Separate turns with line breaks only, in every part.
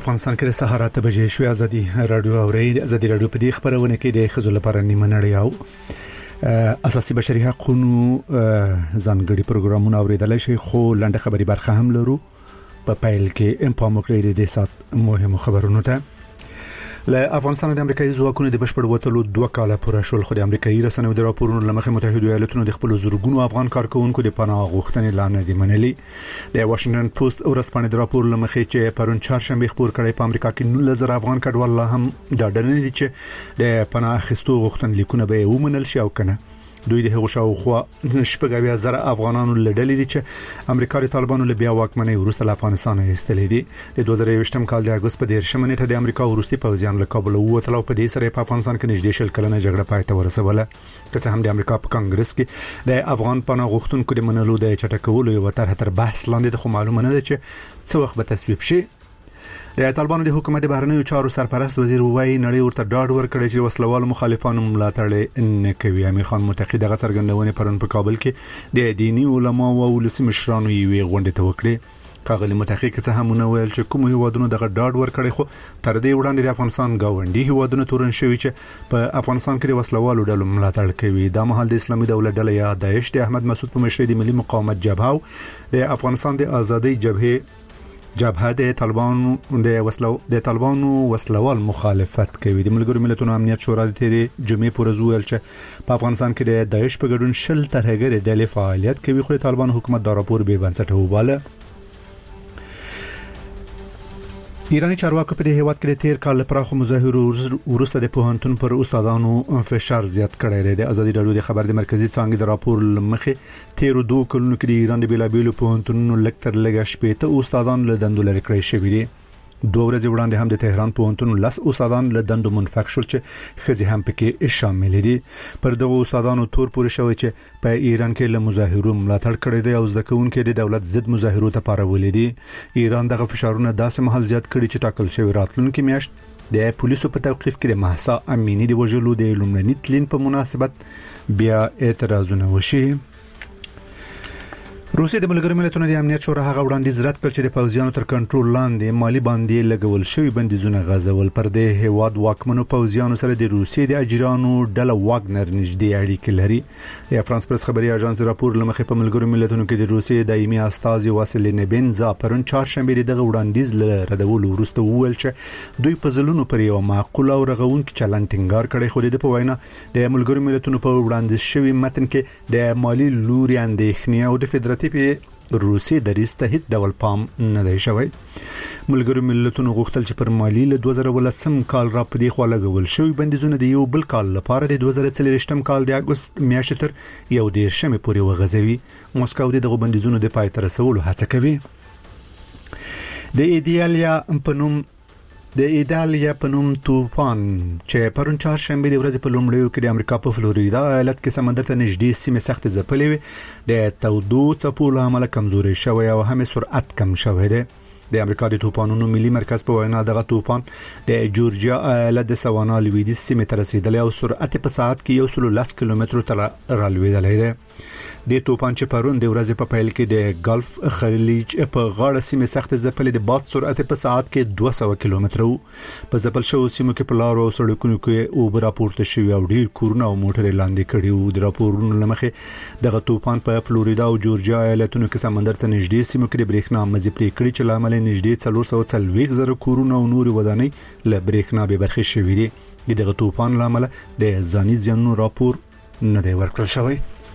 افغانستان کې سهار 8 بجې شوې. ازادي رادیو اوري ازادي رادیو په دې خبرونه کې د خزو لپاره نیمه نړۍ او اساسي بشري حقوقو ځانګړي پروګرامونه اوریدل شي، خو لنډه خبري برخه هم لرو. په پیل کې امپام وکړي د سات مهمو خبرونو ته. له افغانستان د امریکایي ځواکونو د بشپړ وټلو 2 کاله پوره شول، خو د امریکایي رسنیو د راپورونو لمخې متحده ایالاتونو د خپل زورګونو افغان کارکونکو د پناه غوښتنې لاندې دي منلي. د واشنگټن پوسټ ورځپاڼې د راپور لمخې چې پرون چهارشنبه خبر کړي په امریکا کې 19,000 افغان کډوال هم دا ډنه دي چې د پناه اخیستو غوښتنې لیکونه به ومنل شي او کنه. دوی د هغو شاوخوا 8,000 افغانانو لړلې دي چې امریکا د طالبانو له بیا واکمنۍ وروسته له افغانستان ایستلې دي. د 2020م کال د اگست په 13 نیټه د امریکا وروستي پوځیان له کابل ووتل او په دې سره په افغانستان کې نږدې شل کلنه جګړه پای ته ورسوله. که څه هم د امریکا په کانګرس کې د افغان پناه غوښتونکو د منلو د چټکولو یو تر بحث لاندې د معلومه نه ده چې څه وخت به تصویب شي. د طالبانو د حکومت بهرنیو چارو سرپرست وزیر وایي نړۍ ورته ډاډ ورکړي چې وسلوال مخالفانو ملاتړ نه کوي. امیر خان متقی دغه څرګندونه پرون په کابل کې د دینی علماو او ولسي مشرانو یوې غونډې ته وکړه. کاغلی متقی څه هم نه ویل چې کوم هیوادونو دغه ډاډ ورکړي، خو تر دې وړاندې د افغانستان گاونډي هیوادونو تورن شوی چې په افغانستان کې د وسلوالو ډلو ملاتړ کوي. د مهال د اسلامي دولت ډله یا داعش د احمد مسعود په مشرۍ د ملي مقاومت جبهه او د افغانستان د ازادۍ جبهه د طالبانو وسلوال مخالفت کوي. د ملګرو ملتونو امنیت شورا د تیرې جمعې پر ورځ ویل چې په افغانستان کې د داعش په ګډون 10 ترهګر ډلې فعالیت کوي، خو د طالبانو حکومت دا راپور به بنسټه وباله. ایرانی چارواکو په دې هیواد کې د تیر کال لپاره خو مظاهرو وروسته د پوهنتون پر استادانو فشار زیات کړی دی. ازادي رادیو د خبر د مرکزی څنګه د راپور لمخې تیر 2 کلونو کې د ایران د بیلابیلو پوهنتونونو لکتر لګا شپېته استادان له دندو لري کړی شوی دي. 2 ورځې وړاندې هم د تهران پوهنتون 10 استادان له دندو منفک شول چې خزي هم پکې شامل دي. پر دغه استادانو تور پورې شوی چې په ایران کې له مظاهرو ملاتړ کړی دی او ځکه چې د دولت ضد مظاهرو ته پارولې دي. ایران دغه فشارونه داسې مهال زیات کړي چې ټاکل شوی راتلونکي میاشت د پولیسو په توقيف کې د مهسا امینی د وژلو د لومړني تلین په مناسبت بیا اعتراضونه وشي. روسیه د ملګرو ملتونو د امنیت شورا هغه وړاندیز رد کړ چې د پوځیانو تر کنټرول لاندې مالی باندې لګول شوی بندیزونه غځول. پر دې هیواد واکمنو پوځیانو سره د روسیې د اجرانو ډله واګنر نږدې اړیکې لري. د فرانس پرس خبري اژانس د راپور لمخې په ملګرو ملتونو کې د روسیې دایمي استازي واسیل نبنزا پرون چهارشنبه دغه وړاندیز له ردول وروسته وویل چې دوی په ځلونو پر یو معقول او رغونکي چلند ټینګار کړي، خو د په وینا د ملګرو ملتونو په وړاندیز شوی متن کې د مالی لوري اندېښنې او د فدرالي په روسي دریسته هیڅ ډول پام نه دی شوی. ملګرو ملتونو غوښتل چې پر مالی له 2013 کال را پدې خوا لګول شوی بندیزونه د یو بل کال لپاره د 2024 کال د اگست میاشتې تر 11 پورې وغځوي. موسکو دغه بندیزونو د پای ته رسولو هڅه کوي. د ایدالیا په نوم طوفان چې پرون چهارشنبه د ورځې په لومړیو کې د امریکا په فلوریدا ایالت کې سمندر ته نږدې سیمه سخت ځپلې وي. د تودو څپو له امله کمزوري شوی او هم سرعت کم شوی دی. د امریکا د طوفانونو ملي مرکز په وینا دغه طوفان د جورجیا ایالت د سوانا لویدیځ سیمه ته رسیدلی او سرعت په ساعت کې 110 کیلومتر ته رالوېدلی دی. د طوفان چې پرون د ورځې په پیل کې د ګلف خلیج په غاړه سیمه سخت ځپلې د باد سرعت په ساعت کې 200 کیلومتر وو. په ځپل شو سیمو کې په لارو او سړکونو کې اوبه راپورته شوې او ډیر کورونه او موټرې لاندې کړي وو. د راپورونو لمخې دغه طوفان په فلوریدا او جورجیا ایالتونو کې سمندر ته نږدې سیمو کې د برېښنا مزي پرې کړی چې لامل نږدې 440 کورونه او نور ودانۍ له برېښنا به برخه شوې دي. دغه طوفان لامل د ځاني زیانونو راپور نه دی ورکړل شوی.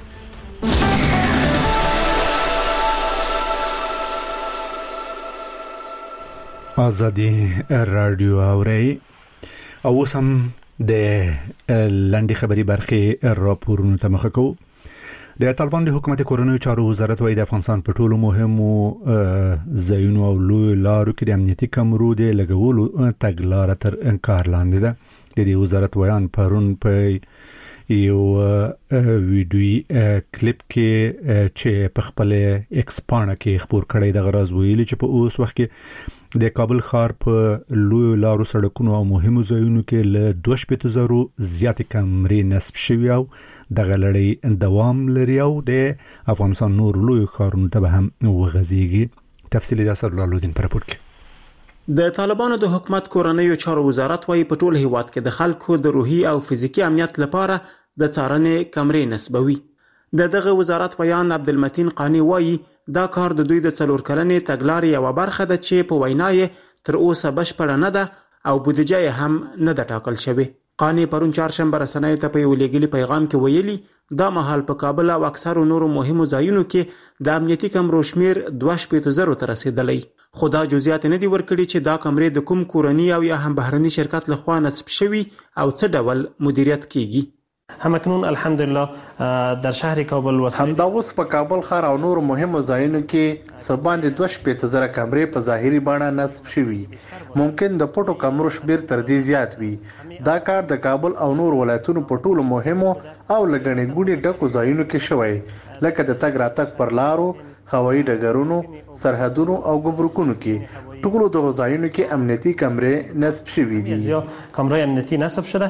ازادي رادیو اوري او سم د لاندې خبري برخه راپورونو ته مخه کوو. د طالبان د حکومت کورونو چارو وزارت وايي د افغانستان په ټولو مهمو ځایونو او لوی لارو کې د امنیتي کمرو د لګولو تګلارې تر انکار لاندې ده. د دې وزارت ویان پرون په یو ویډیو کلیپ کې چې په خپل ایکس پاڼه کې خبر کړی د غراز ویلي چې په اوس وخت کې د کابل ښار په لوی لارو سړکونو او مهمو ځایونو کې له 2,000 زیات کمرې نصب شوي او د غلړې دوام لري او د افغانستان نور لوی ښارونو ته هم وغځيږي. تفصیلی د اثر لالودین پر راپور کې
د طالبانو د حکومت کورنیو چارو وزارت وايي په ټول هیواد کې د خلکو د روحي او فزیکی امنیت لپاره د څارنې کمرې نسبوي. دغه وزارت بیان عبدالمتین قانی وايي دا کار د دوی د 4 کلنې تګلارې یوه برخه ده چې په وینا یې تر اوسه بشپړه نه ده او بودیجه یې هم نه ده ټاکل شوې. قانی پرون چهارشنبه رسنیو ته په یو لیږلي پیغام کې ویلي دا مهال په کابل او اکثرو نورو مهمو ځایونو کې د امنیتي کمرو شمیر 2,000 ته رسیدلی. خو دا جزئیات نه دي ورکړي چې دا کمرې د کوم کورني او یا هم بهرني شرکت لخوا نصب شوي او څه ډول مدیریت کیږي.
همکنون الحمدلله در شهر کابل
همدا اوس په کابل ښار او نور مهمو ځایونو کې سباندې 2,000 کمرې په ظاهري بڼه نصب شوي. ممکن د پټو کمرو شمیر تر دې زیات وي. دا کار د کابل او نور ولایتونو په ټولو مهمو او لګڼې ګوڼې ډکو ځایونو کې شوی لکه د تګ راتګ پر لارو، هوایي ډګرونو، سرحدونو او ګمرکونو کې. ټولو دغو ځایونو کې امنیتي کمرې نصب شوي دي.
کمرې امنیتي نصب شده.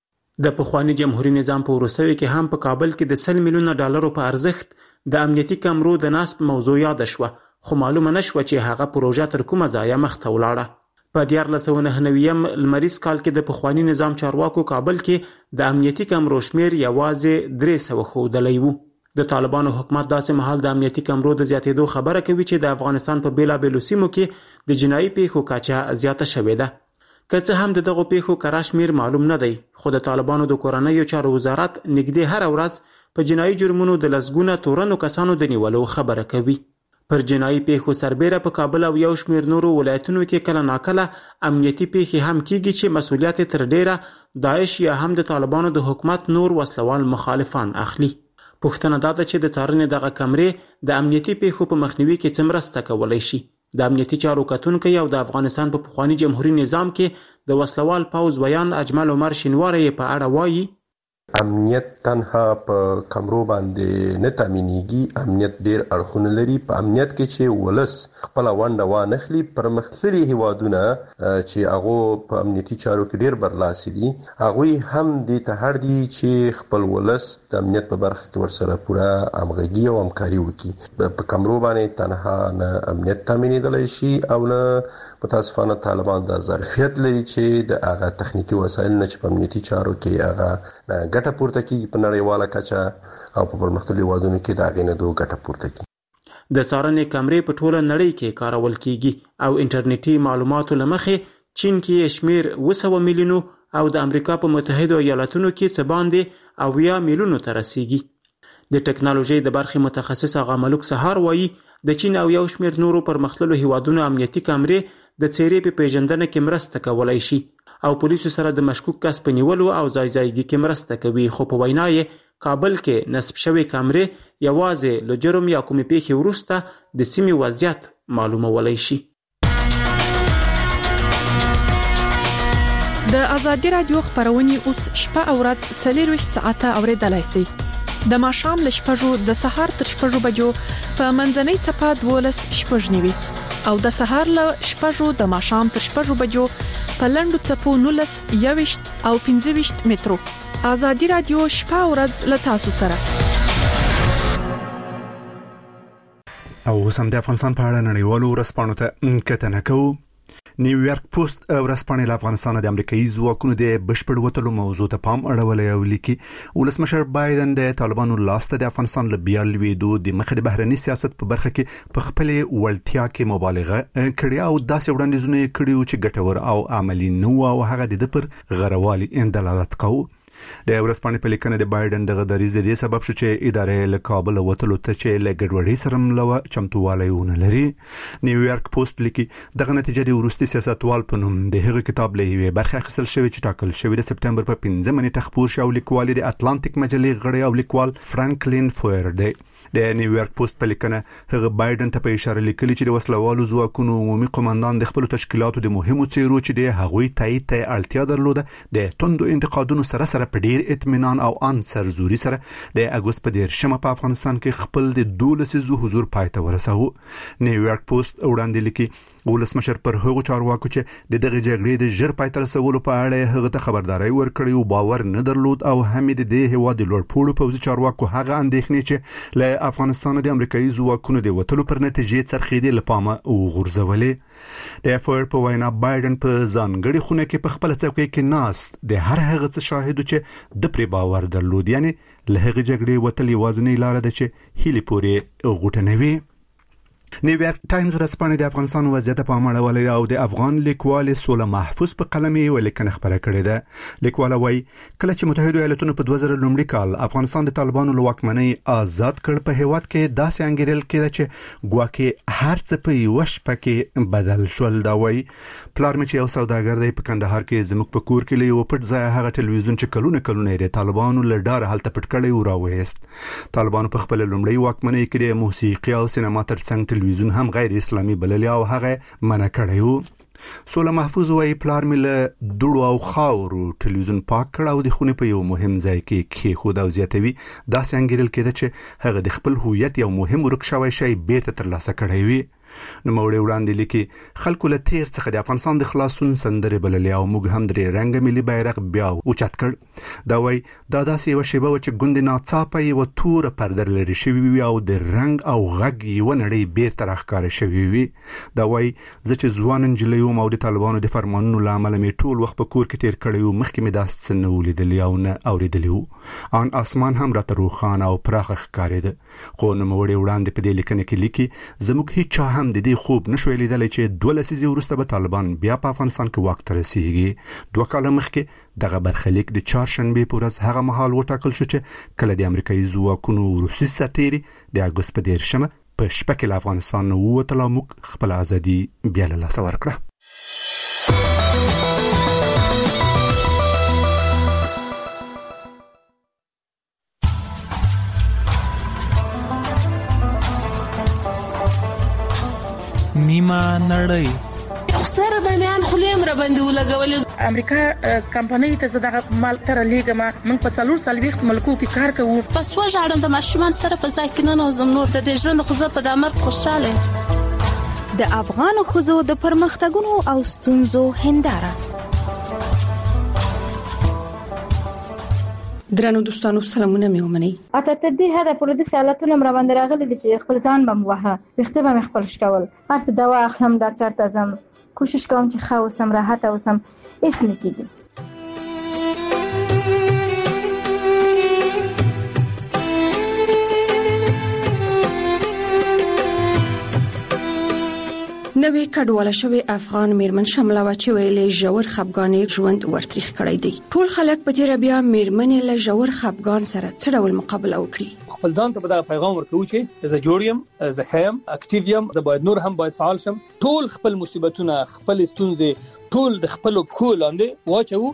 د پخوانی جمهوریت نظام په وروستیو کې هم په کابل کې د 100 میلیونه ډالرو په ارزښت د امنیتي کمرو د نصب موضوع یاد شوه، خو معلومه نشوه چې هغه پروژه تر کومه ځایه مخته ولاړه. په 1999 لمریز کال کې د پخوانی نظام چارواکو کابل کې د امنیتي کمرو شمیر یوازې 300 ښودلی وو. د طالبانو حکومت داسې مهال د امنیتي کمرو د زیاتېدو خبره کوي چې د افغانستان په بیلابیلو سیمو کې د جنایي پیښو کچه زیاته شوې ده. که څه هم دغه پیښو کره شمیر معلوم نه دی، خو د طالبانو د کورنیو چارو وزارت نږدې هر ورځ په جنایي جرمونو د لسګونه تورنو کسانو د نیولو خبره کوي. پر جنایي پیښو سربیره په کابل او یو شمیر نورو ولایتونو کې کله ناکله امنیتي پیښې هم کیږي چې مسؤلیت تر ډیره داعش یا هم د طالبانو د حکومت نور وسلوال مخالفان اخلي. پوښتنه دا ده چې د څارنې دغه کمرې د امنیتي پیښو په مخنیوي کې څه مرسته کولی شي. د امنیتي چارو کتونکی او د افغانستان په پخوانی جمهوریت نظام کې د وسلوال پوځ ویان اجمل عمر شینواری په اړه وایي
امنیت تنها په کمرو باندې نه تامینېږي. امنیت ډیر اړخونه لري. په امنیت کې چې ولس خپل ونډه وانخلي، پرمختللي هیوادونه چې هغه په امنیتي چارو کې ډیر برلاسي دي، هغه هم د تهر دي چې خپل ولس د امنیت په برخه کې ورسره پوره همغږي او همکاري وکړي. په کمرو باندې تنها نه امنیت تامینېدلی شي او نه متاسفانه طالبان د ظرفیت لري چې د هغه تخنیکي وسایل نه چې په امنیتي چارو کې هغه ګټه پورته کیږي په نړیواله کچه او په پرمختللي هیوادونو کې د هغې نه دو ګټه پورته کیږي.
د څارنې کمرې په ټوله نړۍ کې کارول کیږي او انټرنیټي معلوماتو له مخې چین کې شمیر 200 میلیونو او د امریکا په متحده ایالاتونو کې څه باندې 80 میلیونو ته رسیږي. د ټکنالوژي د برخې متخصص آغا ملک سهار وایي د چین او یو شمیر نورو پرمختللو هیوادونو امنیتي کمرې د څیرې په پیژندنه کې مرسته کولای شي او پولیسو سره د مشکوک کس په نیولو او ځایځایګي کې مرسته کوي. خو په وینا یې کابل کې نصب شوی کمرې یوازې له جرم یا کومې پیښې وروسته د سیمې وضعیت معلومولی شي.
د ازادي رادیو خبرونه اوس شپه او ورځ 24 ساعته اوریدلای شئ. د ماښام له 6 د سهار تر 6 بجو په منځنۍ چپه 12 شپږ نیوي او د سهار له 6 د ماښام تر 6 بجو په لندو چپو 19 21 او 15 مترو. ازادي رادیو شپه او ورځ له تاسو سره.
او سم د افغانستان په اړه نړیوالو ورځپاڼو ته کتنه کوو. نیویارک پوسټ ورځپاڼه له افغانستان د امریکایي ځواکونو د بشپړ وټلو موضوع ته پام اړولې او لیکي ولسمشر بایدن د طالبانو لاسته د افغانستان له بیا لویدو د مخ د بهرني سیاست په برخه کې په خپل ولټیا کې مبالغه کړې او داسې وړاندیزونه کړي چې ګټور او عملی نه و او هغه د پر غروالي دلالت کوي. د ورځپاڼې په لیکنه د بایدن دغه دریځ د دې سبب شو چې ادارې له کابل وټلو ته چې له ګډوډۍ سره ملوه چمتووالی ونه لري. نیویارک پوسټ لیکي دغه نتیجه د وروستي سیاستوال په نوم د هغه کتاب له یوې برخه اخیستل شوی چې ټاکل شوی د سپټمبر په 15 نیټه خپور شو. لیکوال د اتلانتیک مجلې غړی او لیکوال فرانکلین فویر دی. د نیویارک پوسټ په لیکنه هغه بایدن ته په اشاره لیکلي چې د وسلوالو ځواکونو عمومي قوماندان د خپل تشکیلاتو د مهمو څیرو چې د هغوی تایید ته اړتیا درلوده د توندو انتقادونو سره په ډیر اطمینان او ان سرزوري سره د اگست په 10 په افغانستان کې خپل د 12 حضور پای ته ورساوه. نیویارک پوسټ وړاندې لیکي ولسمشر پر هغو چارواکو چې د دغه جګړې د ژر پای ته رسولو په اړه هغه ته خبرداري ورکړې او باور نه درلود او هم د دې هواد لوړ پوړو پوځي چارواکو هغه اندېښنې چې له افغانستان د امریکایي ځواکونو د وټلو پر نتیجې څرخېدې لپاره وغورځولې د افر په وینا بایدن په ځانګړي خونه کې په خپل څوکۍ کې ناست د هر هغه څه شاهد چې د پری باور درلود یعنی له هغه جګړې وټل یوازینی لار ده چې هلي پورې غوټنوي نیویارک ټایمز ورځپاڼه د افغانستان وضعیت په اړه ولې او د افغان لیکوال سوله محفوظ په قلم یې ولیکنه خبره کړې ده لیکوال وايي کله چې متحده ایالاتونو په 2000 کال افغانستان د طالبانو له واکمنۍ آزاد کړ په هیواد کې داسې انګیرل کېده چې ګواکې هر څه په یو شپه کې بدل شول دا وايي پلار مې چې یو سوداګر دی په کندهار کې زموږ په کور کې یو پټ ځای هغه ټلویزیون چې کلونه یې طالبانو له ډاره هلته پټ کړی او راوېست طالبانو په خپل لومړی واکمنۍ کې د موسیقي او سینما ترڅنګ ټلویزیون هم غیر اسلامي بللی او هغه منع کړی سوله محفوظ وای پلار مې له دوړو او خاورو ټلویزیون پاک کړ او د خونې په یو مهم ځای کې کېښود او زیاتوي داسې انګیرل کېده چې هغه د خپل هویت یو مهم ورک شوی شی بیرته ترلاسه کړی وي نو موږ وړاندې لیکي خلکو له تیر څخه د افغانستان د خلاصون سندرې بللې او موږ هم درې رنګ ملي بیرغ بیا اوچت کړ دا وای دا داسې یو شیبه و چې ګوند ناڅاپه یو تور پردر لري شوی وي او د رنګ او غږ یو نړۍ بیرته راښکاره شوی وي دا وای زه چې ځوان نجلۍ وم او د طالبانو د فرمانونو له امله مې ټول وخت په کور کې تیر کړی و مخکې مې داسې څه نه ولیدلي او نه اورېدلي وو ان اسمان هم راته روښانه او پراخه ښکارېده خو نوموړی وړاندې په دې لیکنه کې لیکي زموږ هیڅ هم د دې خوب نشوي لیدلی چې 2 لسیزې وروسته به طالبان بیا په افغانستان کې واک ته رسیږي 2 کاله مخکې دغه برخلیک د چهارشنبه په ورځ هغه مهال وټاکل شو چې کله د امریکایي ځواکونو وروستي سرتیري د اګوست په 10 په شپه کې له افغانستان ووتل او موږ خپل ازادي بیا له لاسه ورکړه
نیمه نړۍ
سره د میان خلیم را باندې ولګول
امریکا کمپنۍ ته زداغه مال تر لیګما من په 440 ملکو کې کار کوو
پس وژاړم د ماشومان سره په ځای کې نه زم نور د دې ژوند خو زه په دامر خوشاله
د افغان خوځو د پرمختګونو او ستونزو هنداره
درنو دوستانو سلامونه مې ومنئ
اته ته دې هدا پر دې سوالاتونه مر باندې راغلي چې خپل ځان بم وها وخته به خپل شکول هر څه دوا اخلم ډاکټر ته ځم کوشش کوم چې ښه اوسم راحت اوسم هیڅ نه کیږي
نوې کډواله شوی افغان میرمن شامله و چې ویلې ژور خپګانې ژوند ورتریخ کړی دی ټول خلک په تیر بیا میرمنې له ژور خپګان سره څه ډول مقابله وکړي
خپل ځان ته دا پیغام ورکوي چې زه جوړ یم زه خیم اکټیویم زه باید نور هم باید فعال شم ټول خپل مصیبتونه خپل ستونزې ټول د خپل پښو لاندې واچو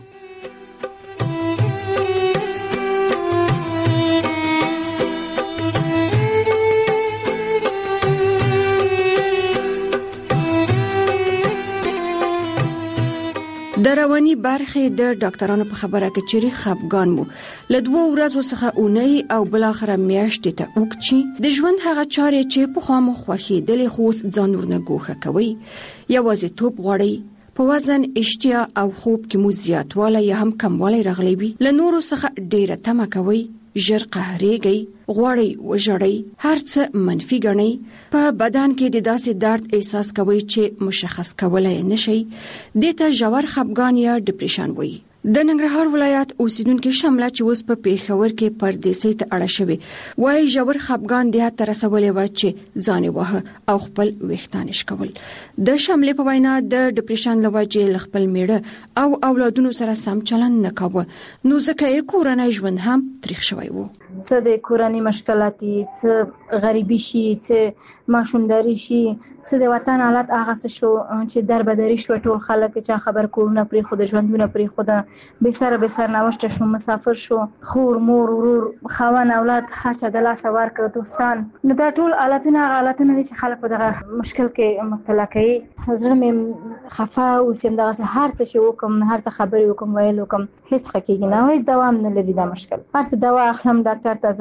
د رواني برخې د ډاکټرانو په خبره کې چې خپګان مو له 2 ورځې څخه اونۍ او بل اخره میاشتې ته وکړي د ژوند هغه چارې چې په خامو خوخي د لخوس ځان ورنه ګوښه کوي یوازې توپ غوړي په وزن اشتیا او خوب کې مو زیاتواله یا هم کمواله راغلی وي له نورو څخه ډیره تمه کوي ژر قهرېږي غوړی وژړی هر څه منفي ګڼي په بدن کې د داسې درد احساس کوي چې مشخص کولای نشي دته ژور خپګان یا ډیپریشن وایي د ننګرهار ولایت اوسیدونکو شامله چې اوس په پیښور کې پردیسي ته اړه شوی وایي ژور خپګان د هڅه رسولې و چې ځان وه او خپل وختانش کول د شاملې په وینا د ډیپریشن لوجه خپل میړه او اولادونو سره سم چلن نه کاوه نو ځکه یې کورنۍ ژوند هم تاریخ شوی وو
څه د کورنۍ مشکلاتي څه غریبي شي څه ماشومداري شي څه د وطن حالت هغه څه شو چې دربدري شو ټول خلک چې خبر کورونه پرې خود ژوندونه پرې خود به سر نوشته شو مسافر شو خور مور ورور خوان اولاد هر چا د لاس ورکړ دوستان نو دا ټول حالتونه دي چې خلک په دغه مشکل کې مبتلا کوي حضرت مې خفا او سیم دغه هر څه چې وکم هر څه خبرې وکم ویل وکم هیڅ حقیقت نه وای دوام نه لري دا مشکل هر څه دوا اخلم ډاکټر ته ځم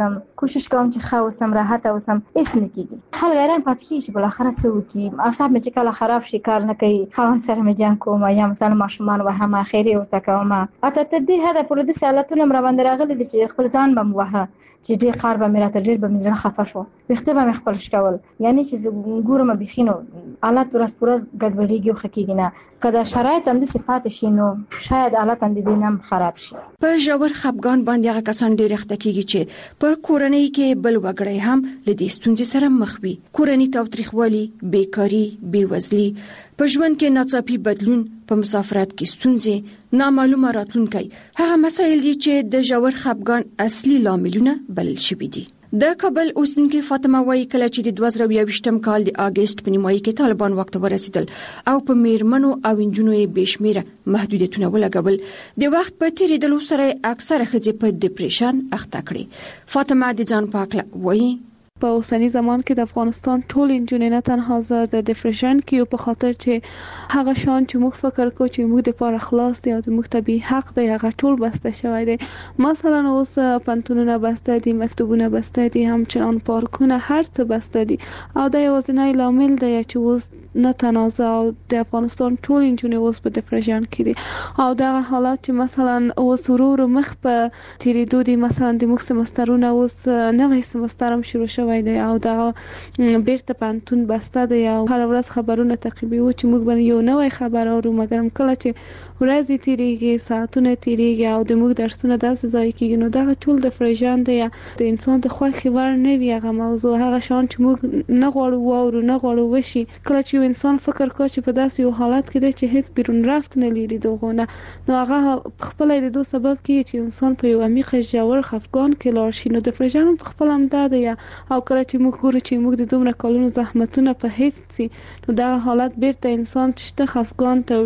کوشش کوم چې ښه اوسم، راحت اوسم، هیڅ نه کیږي. خلک حیران پاتې کیږي چې بل اخر څه وکړي. اعصاب مې چې کله خراب شي کار نه کوي، خاوند سره مې جنګ کوم یا مثلا ماشومان وهم خیری ورته کوم. اته تدې هدا پر دې سالتونه مر باندې راغلي چې خپل ځان بم وها چې ډېر کار به مې راته ډېر به مې خفه شو، وخت به مې خپل شکول. یعنی چې ګورم بخینو حالت ورځ پرځ ګډوډیږي او خکېږي نه. کله شرایط هم د صفات شي نو شاید حالت هم د دینم خراب شي.
په ژور خپګان باندې هغه کسان ډېر اخته کیږي چې په کورنۍ کې بل وګړی هم له دې ستونزې سره مخ وي. کورنۍ تاوتریخوالي، بیکاری، بیوزلي، په ژوند کې ناڅاپي بدلون، په مسافرت کې ستونزې، نامعلومه راتلونکی، هغه مسایل دي چې د ژور خپګان اصلي لاملونه بلل شوي دي. د کابل اوسیدونکو فاطمه وایي کله چې د 2022م کال د اگست په نیمایي کې طالبان وخت ورسېدل او په میرمنو او انجونو یې بشمیره محدودیتونه ولګول، د وخت په تیریدلو سره اکثره ښځې په ډیپریشن اخته کړي. فاطمه د ځان پاکله وایي
په اوسنی زمان کې د افغانستان ټول انجونې نه تنها زه د ډیپریشن کې په خاطر چې هغه شان چې موږ فکر کوو چې موږ د پاره خلاص دي او د موږ طبي حق دی هغه ټول بسته شوی دی. مثلا اوس پنتونونه بسته دي، مکتوبونه بسته دي، همچنان پارکونه، هر څه بسته دي او دا یوازینی لامل دی چې اوس نه تنازع او د افغانستان ټول انجونې اوس په ډیپریشن کې دي او دا حالات چې مثلا اوس ورو مخ په تیریدو دي. مثلا د موږ سمسترونه اوس نوې سمستر هم شروع وای دی او دا بیرته پانتون بسته دی او هر ورځ خبرونه تعقیبوي چې موږ باندې یو نوې خبر اورو، مګر کله چې ورځې تیریږي، ساعتونه تیریږي او د موږ درسونه داسې ځای کېږي نو دا ټول د فرجان دی. د انسان د خوښي ور نه وي هغه موضوع، هغه شان چې موږ نه غواړو واورو، نه غواړو وشي. کله چې انسان فکر کوي چې په داسې یو حالت کې دی چې هیڅ بیرون رفت نه لري دغونه، نو هغه خپل د دوه سبب کې چې انسان په یو عمیق ژور خفګان کې لاړ شي. نو د فرجان په خپل هم دا دی او کله چې موږ ګورو چې موږ د دومره کلونو زحمتونه په هیڅ سي نو دا حالت بیرته انسان چې خفګان ته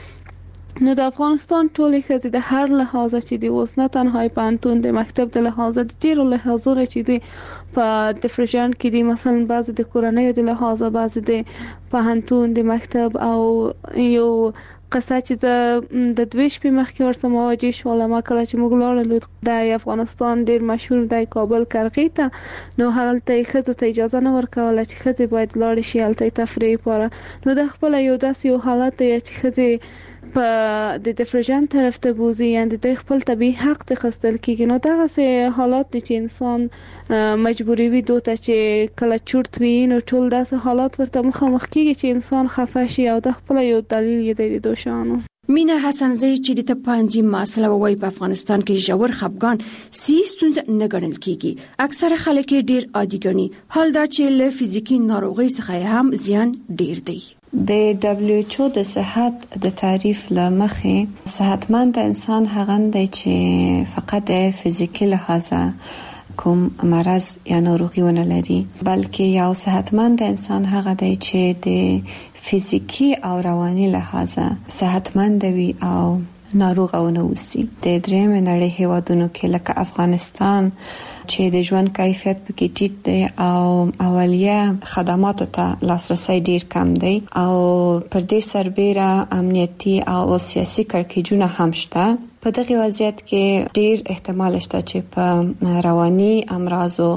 وړي. نو د افغانستان ټولې ښځې د هر لحاظه چې دی اوس نه تنها پانتون د مکتب د لحاظه د ډیرو لحاظونو چې دی په ډیپریشن کې دي، مثلا بعض د کورنۍ د لحاظه، بعض د پانتون د مکتب او یو قصه چې د دوی شپې مخکې ورسره مواجه شوم. ما کله چې موږ لاړو د افغانستان ډیر مشهور د کابل کرغې ته نو هلته ښځو ته اجازه نه ورکوله چې ښځې باید لاړې شي هلته تفریح لپاره. نو د خپل یو داسې یو حالت دی چې ښځې په د ډیپریشن طرف ته بوزي، یعنی د خپل طبي حق ته خستل کیږي. نو دا سه حالات دي چې انسان مجبوری وي دوته چې کله چورت وي نو ټول داسې حالات ورته مخامخ کیږي چې انسان خفه شي او د خپل یو دلیل یې د دوشانو.
مینا حسن زئی چې د تپانځي مسله وای په افغانستان کې ژور خپګان ستونزه نه ګڼل کیږي. اکثره خلک ډیر عادي ګڼي، حال دا چې له فزیکی ناروغي څخه هم زیان ډیر دی.
د WHO د صحت د تعریف لمخې صحتمند انسان هغه دی چې فقط د فزیکی لحاظه کوم مرض یا ناروغي ونه لري، بلکې یو صحتمند انسان هغه دی چې د فزیکی او رواني لحاظه صحتمند وي او ناروغ او نه وسی. د درېم نړۍ هیوادونو کې لکه افغانستان چې د ژوند کیفیت پکې ټیټ دی او اولیه خدماتو ته لاسرسي ډیر کم دی او پر دې سربېره امنیتي او سیاسي کړکېچونه هم شته. په دغه وضعیت کې ډیر احتمال شته چې په رواني امراضو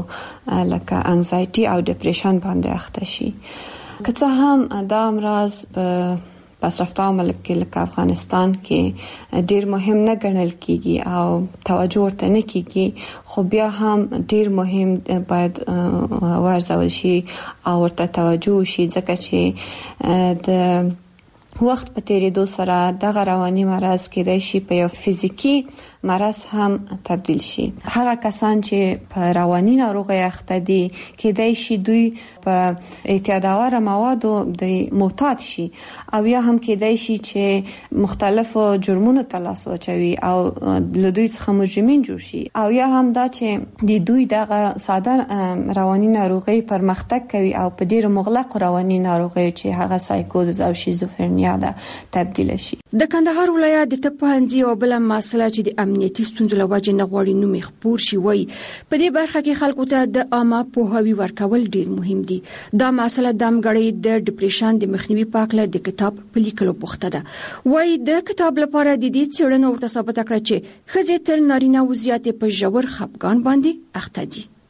لکه انزایټي او ډیپریشن باندې اخته شي. که څه هم دا امراض په پسرفته ملک کې لکه افغانستان کې ډیر مهم نه ګڼل کیږي او توجه ورته نه کیږي، خو بیا هم ډیر مهم باید ورزول شي او ورته توجه شي، ځکه چې د وخت په تیریدو سره دغه رواني مرض کېدای شي په یو فزیکی مرض هم تبدیل شي. هغه کسان چې په رواني ناروغي اخته دي کېدای شي دوی په اعتیادآور موادو د معتاد شي او یا هم کېدای شي چې مختلفو جرمونو ته لاس واچوي او له دوی څخه مجرمین جوړ شي، او یا هم دا چې د دوی دغه ساده رواني ناروغي پرمختګ کوي او په ډیرو مغلق رواني ناروغي چې هغه سایکوز او شیزوفرنیا ده تبدیل شي.
د کندهار ولایت د تپانځي او بل مسله چې د امنیتي ستونزو له وجې نه غواړي نوم خپور شي وای په دې برخه کې خلکو ته د عامه پوهاوی ورکول ډیر مهم دي. دا مسله د امګړې د ډیپریشن د مخنیوي پاکله د کتاب په لیکلو بوخته ده. وای د کتاب لپاره د دې څېړنو ورته ثابت کړ چې ښځې تر نارینه و زیاتې په ژور خپګان باندې اخته دي.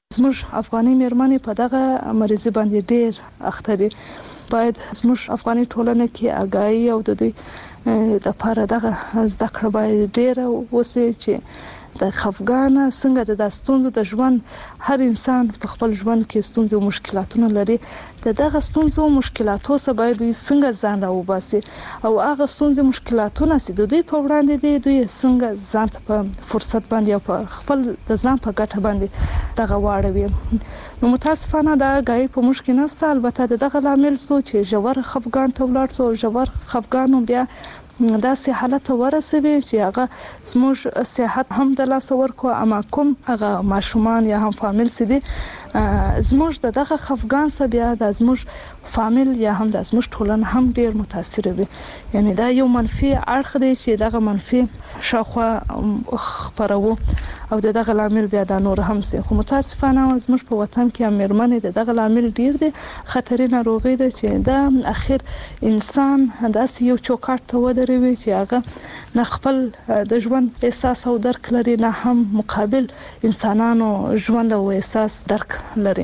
زموږ افغاني میرمنې په دغه مریضي باندې ډېر اخته دي. باید زموږ افغاني ټولنه کې آگاهي او د دوی د لپاره دغه زده کړه باید ډېره وشي چې د خفګان څنګه د ستونزو د ژوند هر انسان په خپل ژوند کې ستونزې او مشکلاتونه لري. دغه ستونزو او مشکلاتو سره باید دوی څنګه ځان راوباسي او هغه ستونزې مشکلاتونه چې دوی په وړاندې دي دوی څنګه ځان ته په فرصت باندې او په خپل د ځان په ګټه باندې دغه واړوي. نو متاسفانه دا غي په مشکل نشته. البته دغه لامل سو چې ژور خفګان ته ولاړ سو. ژور خفګان بیا دا سه حالت ورسوي چې هغه زموږ صحت هم د لاس ورکو اما کوم هغه ماشومان یا هم فامیل سي دي زموږ دغه خفګان سره بیا د زموږ فامیل یا هم د زموږ ټولنه هم ډیر متاثر وي. یعنی دا یو منفي اړخ دی چې دغه منفي شاخه خبرو او دغه لامل بیا د نور هم سي. خو متاسفانه زموږ په وطن کې امرمنې دغه لامل ډیر دي. خطرې ناروغي ده چې دا اخر انسان داسې یو چوکاټ ته ودروي چې هغه نه خپل د ژوند احساس او درک لري نه هم مقابل انسانانو ژوند او احساس درک لري.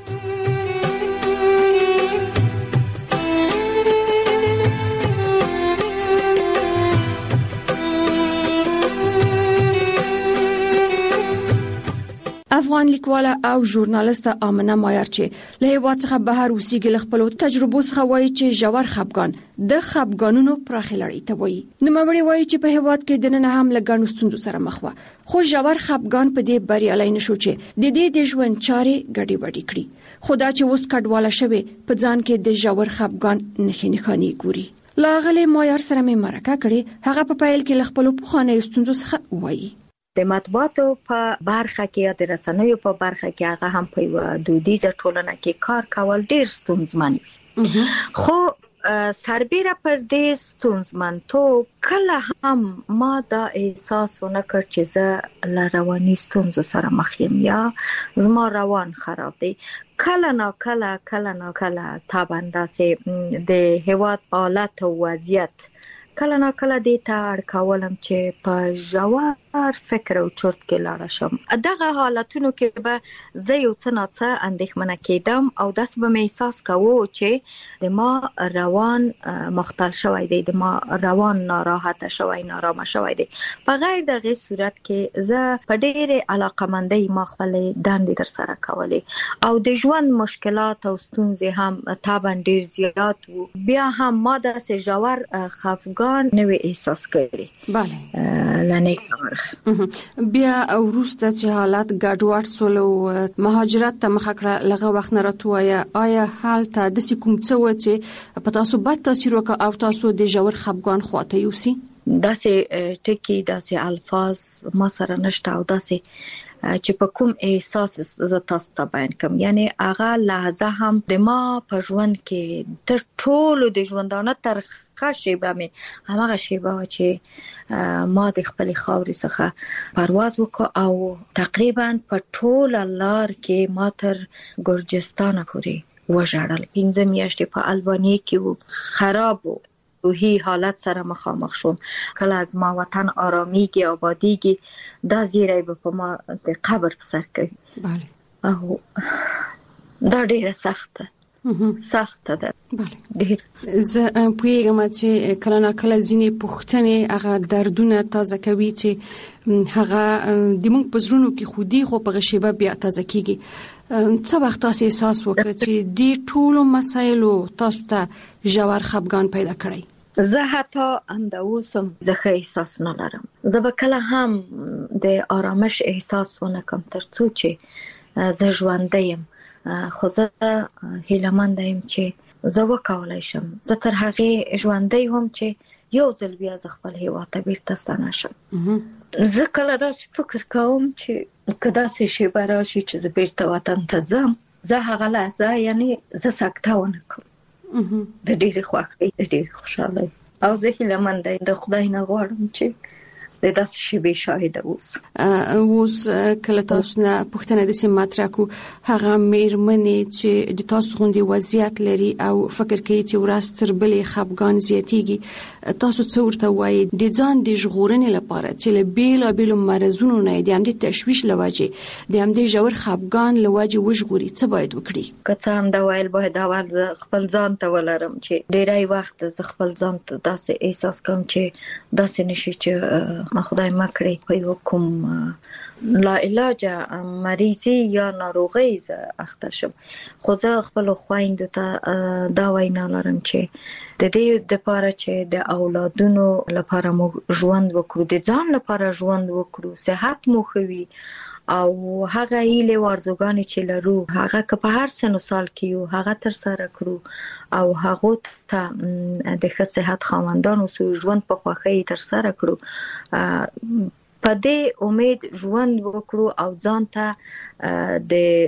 افغان لیکواله او ژورنالیسته آمنه مایار چې له هیواد څخه بهر اوسېږي خپل تجربو څخه وایي چې ژور خفګان د خفګانونو پراخه لړۍ ته وایي. نو مړی وایي چې په هیواد کې د نن هم لګڼو ستونزو سره مخ وه خو ژور خفګان په دې بریالي نشو چې د دې د ژوند چارې ګډې وډې کړي. خدا چې اوس کډواله شوی په ځان کې د ژور خفګان نښې ګوري. لاغله مایار سره مې مرکه کړې. هغه په پیل کې خپل پخوانی ستونزو څخه وایي.
د مطبوعاتو په برخه کې یا د رسنیو په برخه کې هغه هم په یو دودیزه ټولنه کې کار کول ډیر ستونزمن وي. خو سربېره پر دې ستونزمنتوب کله هم ما دا احساس ونه کړ چې زه له رواني ستونزو سره مخ یم یا زما روان خراب دی. کله نا کله تابنده سي د هیواد حالت او وضعیت کله نا کله دې ته اړ کولم چې په ژور فکر او چرت کې لاړ شم. دغه حالتونو کې به زه یو څه ناڅه اندېښمنه کېدم او داسې به مې احساس کوو چې د ما روان مختل شوی دی، د ما روان ناراحته شوی، نارامه شوی دی. په غیر دغه صورت کې زه په ډېرې علاقمندۍ ما خپلې دندې ترسره کولې او د ژوند مشکلات او ستونزې هم طبعا ډېر زیات وو. بیا هم ما داسې ژور خفګان نوې احساس کړی.
بله
لنی
بیا وروسته چې حالات ګډوډ سول او مهاجرت ته مخه کړه لغه وخت نه راتویا آیا حالت د کوم څه و چې په تاسو بد تاثیر وکړ او تاسو د ژور خفګان خواته یوسي؟
داسې ټکی داسې الفاظ ما سره نشته او داسې چې په کوم احساس ز تاسو ته بیان کوم. یعنی هغه لحظه هم د ما په ژوند کې تر ټولو د ژوندانه تر شیبه مې هماغه شیبه چې ما د خپل خاورې څخه پرواز وکړ او تقریبا په ټول لار کې ما تر ګرجستان پورې وژړل. 15 میاشتې په البانیا کې خراب روحي حالت سره مخامخ شوم. کله از ما وطن آرامیږي آبادیږي دا زیری به په ما د قبر په سر کوي.
بله
او دا ډیره سخته ده.
بله زه پوهیږم چې کله نه کله ځینې پوښتنې هغه دردونه تازه کوي چې هغه د موږ په زړونو کې خودي خو په غشيبه بیا تازه کیږي. څه وخت تاسو احساس وکړ چې د ټولو مسایلو تاسو ته ژور خفګان پیدا کړی؟
زه حتی همداوسم زه احساس نه لرم. زه به کله هم د آرامش احساس ونه کوم ترڅو چې زه ژوندی یم. خو زه هیله‌مند یم چې زه وکولای شم. زه تر هغه ژوندی هم چې یو ځل بیا ز خپل هیواد ته بیرته ستنه شم. زه کله داسې فکر کوم چې کدا څه شی براشي چې زه بیرته وطن ته ځم، زه هغه لحظه یعنی زه سکته ونه کوم. د ډېرې خوښۍ، د ډېرې خوشحالۍ او زه هیله‌مند یم د خدای نه غواړم چې د داسې شی به شاهد
اوس کله تاسو نه پوښتنه د سیم مطرح کو هغه میرمنې چې د تاسو غوندي وضعیت لري او فکر کوي چې ورستر بلې خپګان زیاتیږي تاسو څو ورته وایي د ځان د ژغورنې لپاره چې له بیلابیلو مرزونو نه د همدې تشویش لوجه د همدې ژور خپګان لوجه وژغوري څه باید وکړي
که څه هم دا ویل باید اول خپل ځان ته ولرم چې ډیری وخت ز خپل ځان ته داسې احساس کوم چې داسې نشي چې ما خدای مکړي په یو کوم لا علاج مریضي یا ناروغي ز اخته شم خو زه خپل خويندو ته دا وینا لرم چې د دې د لپاره چې د اولادونو لپاره مو ژوند وکړو د ځان لپاره ژوند وکړو صحت مو خوي او هغه هیله ورزګانی چې لرو هغه که په هر سن سال کې یو هغه تر سره کړو او هغه ته د ښه صحت خاوندانو سو ژوند په خوخي تر سره کړو په دې امید ژوند وکړو او ځان ته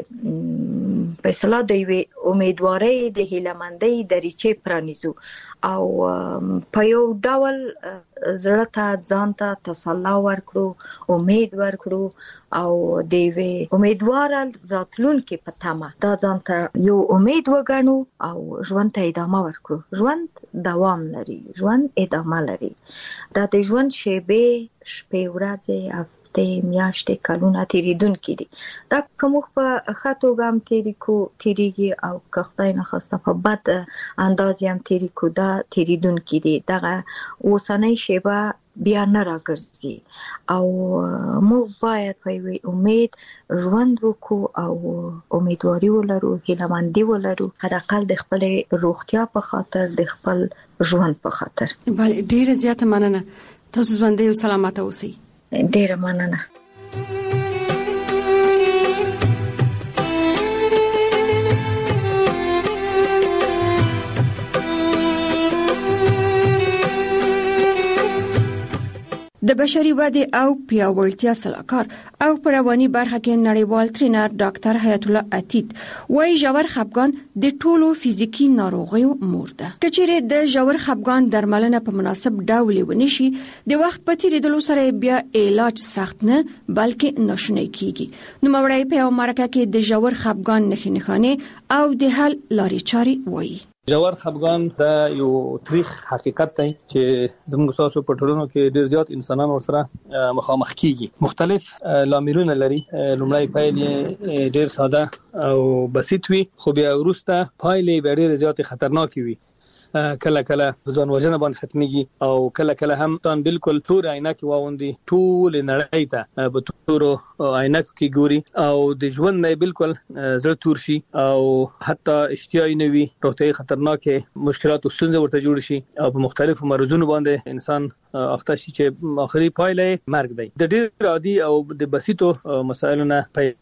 د فیصله دی امیدواري د هیلمندۍ دریچې پرانیزو او په یو ډول زړه ته ځان ته تسلا ورکړو امید ورکړو او د امیدوار راتلونکي په تمه دا ځان ته یو امید وګڼو او ژوند ته ادامه ورکړو ژوند دوام لري ژوند ادامه لري دا د ژوند شپې ورځې هفته میاشتې کلونه تیریدونکي دي دا کوم په خاطو ګام تیریږي او که خدای نخواسته په بد انداز هم تیریکو دا تیریدونکي دي دغه اوسنۍ شیبه بیا نه راګرځي او موږ باید په امید ژوند وکړو او امیدواري ولرو هیلهمندي ولرو حداقل د خپل روغتیا په خاطر د خپل ژوند په خاطر.
بله ډیره زیاته مننه تاسو ژوندۍ او سلامت اوسئ.
ډیره مننه.
د بشري ودې او پیاوړتیا سلاکار او په رواني برخه کې نړیوال ټرینر ډاکټر حیات الله عتیق وايي ژور خپګان د ټولو فزیکی ناروغیو مور ده. کچېره د ژور خپګان درملنه په مناسب ډول ونشي د وخت په تیریدلو سره بیا علاج سخت نه بلکې ناشونی کیږي. نو مورای په امریکا کې د ژور خپګان نښې او د حل لارې چارې وایي.
ژور خپګان دا یو تاریخ حقیقت دی چې زموږ تاسو په ټولنو کې ډیر زیات انسانان ورسره مخامخ کیږي. مختلف لاملونه لري. لومړی پایلې ډیر ساده او بسيط وي خو بیا وروسته پایلې ډیر زیات خطرناک وي. کله کله ځان وژنه باندې ختميږي او کله کله هم تان بالکل تور عینک واوندي ټول نړۍ ته په تور عینک کې ګوري او د ژوند نه بالکل زړه تور شي او حتی اشتیاي نوي روغتي خطرناکه مشکلات او ستونزې ورته جوړ شي او په مختلفو مرزونو باندې انسان اخته شي چې اخري پایله مرګ دی. د ډېر عادي او د بسيطو مسایلو نه پیل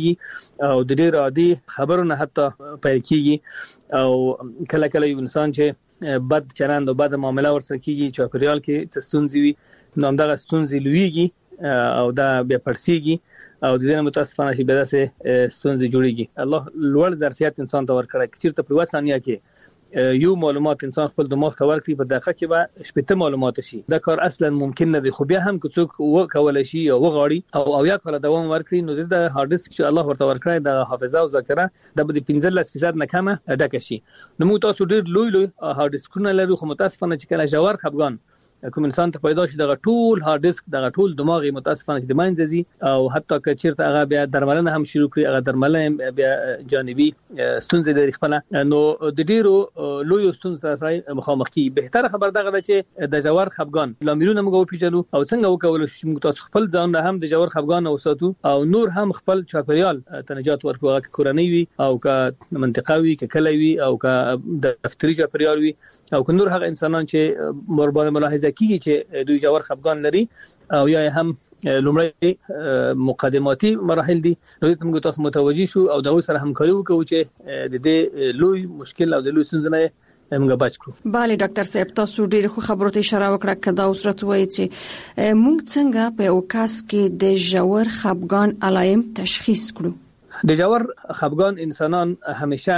کیږي او د ډېر عادي خبرونه حتی پیل کیږي او کله کله یو انسان چې بد چلند او بد معامله ورسره کیږي چې پریال کې ستونزې وي نو همدغه ستونزې لویږي او دا بیا پرسیږي او د دې متاسفانه شي بیا سه ستونزې جوړيږي. الله لوړ ظرفیت انسان ته ورکړي چې تر په وسانیا کې یو معلومات انسان خپل دماغ ته ورکړي په دقیقه کې به شپږ معلومات شي. دا کار اصلا ممکن نه دی خو بیا هم که څوک وکول شي او وغاړي او یا کله دوام ورکړي نو د هارد ډیسک چې الله ورته ورکړي د حافظه او ذاکره د 15% نه کمه ډکه شي. نو موږ تاسو ډیر لوی هارد ډیسکونه لرو خو متاسفانه چې کله ژور خپګان کوم انسان ته پیدا شي دغه ټول هارد ډیسک دغه ټول دماغي متاسفانه چې د ماینځي او حتی که چیرته هغه بیا درملنه هم شروع کړي هغه درملنه بیا جانبي ستونزې لري خپل نو د ډیرو لوی ستونزې سره مخامخ کی. بهتره خبر دغه ده چې د ژور خپګان لاملونه موږ وپیژنو او څنګه وکول شي موږ تاسو خپل ځان هم د ژور خپګان اوساتو او نور هم خپل چاپریال تنجات ورکو که کورنۍ وي او که منطقوي که کلوي او که دفتري چاپریال وي او که نور هغه انسانان چې مربوطه ملاحظه کیږي چې دوی ژور خپګان لري او یا هم لومړی مقدماتي مراحل دي نو موږ تاسو متوجي شو او د سره همکاري وکړو چې د دې لوی مشکل او د لوی ستونزې موږ بچ کړو.
bale ډاکټر صاحب تاسو ډیر خو خبرو ته اشاره وکړه کدا اوس راځوي چې موږ څنګه په اوکاس کې د ژور خپګان علایم تشخیص کړو.
د ژور خپګان انسانان همیشه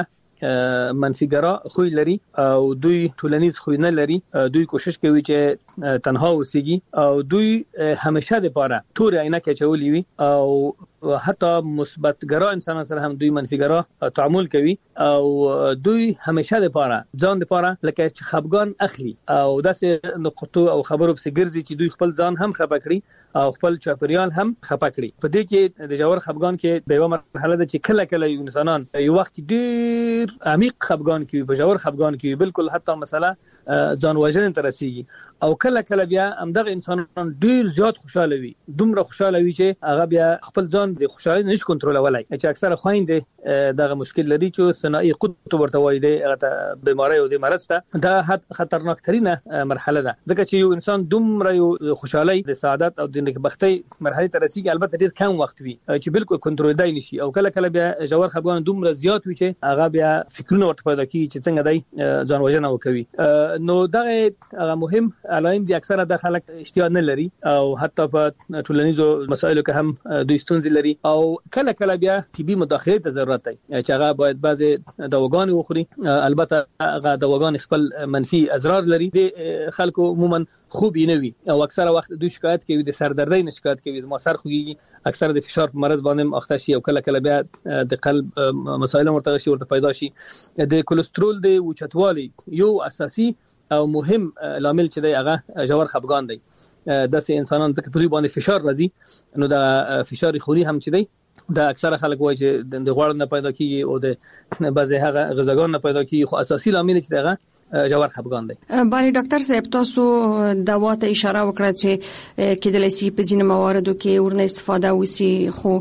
منفیګرا خوی لري او دوی ټولنیز خوی نه لري. دوی کوشش کوي چې تنها اوسېږي او دوی همیشه د پاره تور عینکه چولې وي او حتی مثبتګرا انسانانو سره هم دوی منفیګرا تعامل کوي او دوی همیشه د پاره ځان د پاره لکه چې خپګان اخلي او داسې نقطو او خبرو په ګرځي چې دوی خپل ځان هم خپه کړي او خپل چاپریال هم خپه کړي. په دې کې د جوړ خپګان کې به یو مرحله ده چې کله کله انسانان یو وخت ډیر عمیق خپګان کوي، په جوړ خپګان کوي، بالکل حتی مثلا ځان وژنې ته رسیږي او کله کله بیا همدغه انسانان ډیر زیات خوشاله وي، دومره خوشاله وي چې هغه بیا خپل ځان د خوشالۍ نشي کنټرولولای. چې اکثره خويندې دغه مشکل لري چې ثنائي قطب ورته وایي د بیماری او د مرض ته دا خطرناک ترينه مرحله ده، ځکه چې یو انسان دومره یو خوشالۍ د سعادت او د نیکبختۍ مرحله ته رسیږي البته ډیر کم وخت وي چې بالکل کنټرول دی نشي او کله کله بیا جوړ خپګان دومره زیات وي چې هغه بیا فکرونه ورته پیدا کوي چې څنګه دی ځان وژنه وکوي. نو دغه مهم علائم دي اکثره د خلک اشتیا نه لري او حتی په ټولنیزو مسایلو کې هم دوی ستونزې لري او کله کله بیا طبي مداخله ته ضرورت دی چې هغه باید بعضي دواګانې وخوري. البته هغه دواګانې خپل منفي اضرار لري. د خلکو عموما خوب نه وي او اکثره وخت دوی شکایت کوي د سردردۍ نه شکایت کوي، ما سر خوږي، اکثره د فشار په مرز باندې اخته شي او کله کله بیا د قلب مسایل ورته شي ورته پیدا شي. د کولیسټرول د اوچتوالي یو اساسي او مهم لامل چې دی هغه جوړ خپګان دی. داسې انسانان ځکه په دوی باندې فشار راځي نو د فشار خوري هم چې دی دا اکثره خلک وایي چې د غوړ نه پیدا کیږي او د بعضی هغه غذاګان نه پیدا کیږي، خو اساسي لامل چې دغه جوړ خپګان دی.
باندې ډاکټر صاحب تاسو دوا ته اشاره وکړه چې کېدلای شي په ځینو مواردو کې ورنه استفاده وسی، خو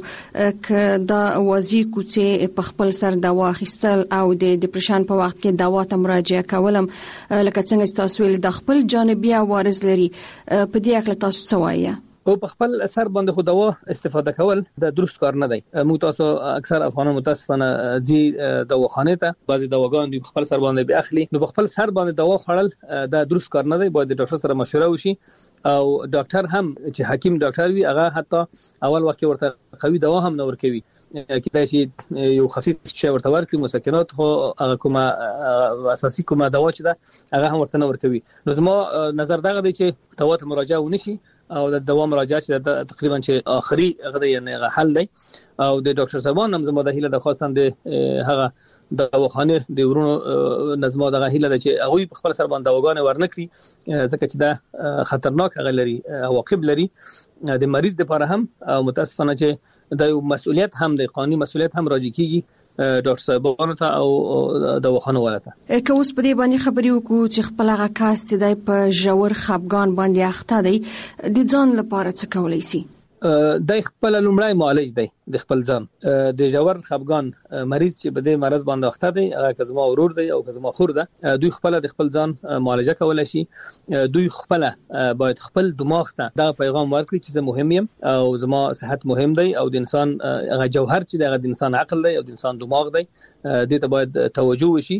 ک دا وازی کوڅه په خپل سر دوا اخیستل او د ډیپریشن په وخت کې دوا ته مراجعه کولم لکه څنګه تاسو ویل د خپل جانبي عوارض لري، په دې اړه تاسو څه وایي؟
او په خپل اثر باندې خو دوا استفاده کول د درست کار نه دی. موږ تاسو اکثر افغانان متاسفانه زی دواخانه ته بعضی دواګان د خپل سر باندې به اخلي، نو په خپل سر باندې دوا خوړل د درست کار نه دی. باید د ډاکټر سره مشوره وشي او ډاکټر هم چې حکیم ډاکټر وي هغه حتی اول وخت ورته قوي دوا هم نه ورکوي، کله چې یو خفیف شی ورته ورکړي مسکنات خو هغه کومه اساسي کومه دوا چې ده هغه هم ورته نه ورکوي. نو زما نظر دغه دی چې دوا ته مراجعه ونشي او د دوا مراجعه چې تقریبا چې اخري هغه یعنی حل دی او د ډاکټر صاحبان هم زما د هیله د خواستان د هغه دواخانه د ورونو نظم دغه هیله ده چې هغه په خپل سر باندې دواګانې ورنکړي ځکه چې دا خطرناک هغه لري عواقب لري د مریض لپاره هم او متاسفانه چې د مسؤلیت هم د قانوني مسؤلیت هم راځي کیږي ډاکټر صاحبانو ته او دواخانه ولته.
که اوس په دې باندې خبرې وکړو چې خپل هغه کاس چې د په جوړ خپګان باندې اخته دی د ځان لپاره څه کولای شي؟
د خپل لومړی معالج دی د خپل ځان د جوړ خپګان مریض چې بده مرز باندې اخته دی هغه کزما ورور دی او کزما خور ده، دوی خپل د خپل ځان معالجه کولای شي. دوی خپل باید خپل دماغ ته دا پیغام ورکړي چې زه مهم یم او زما صحت مهم دی او د انسان هغه جوهر چې د انسان عقل دی او د انسان دماغ دی دې ته باید توجه وشي.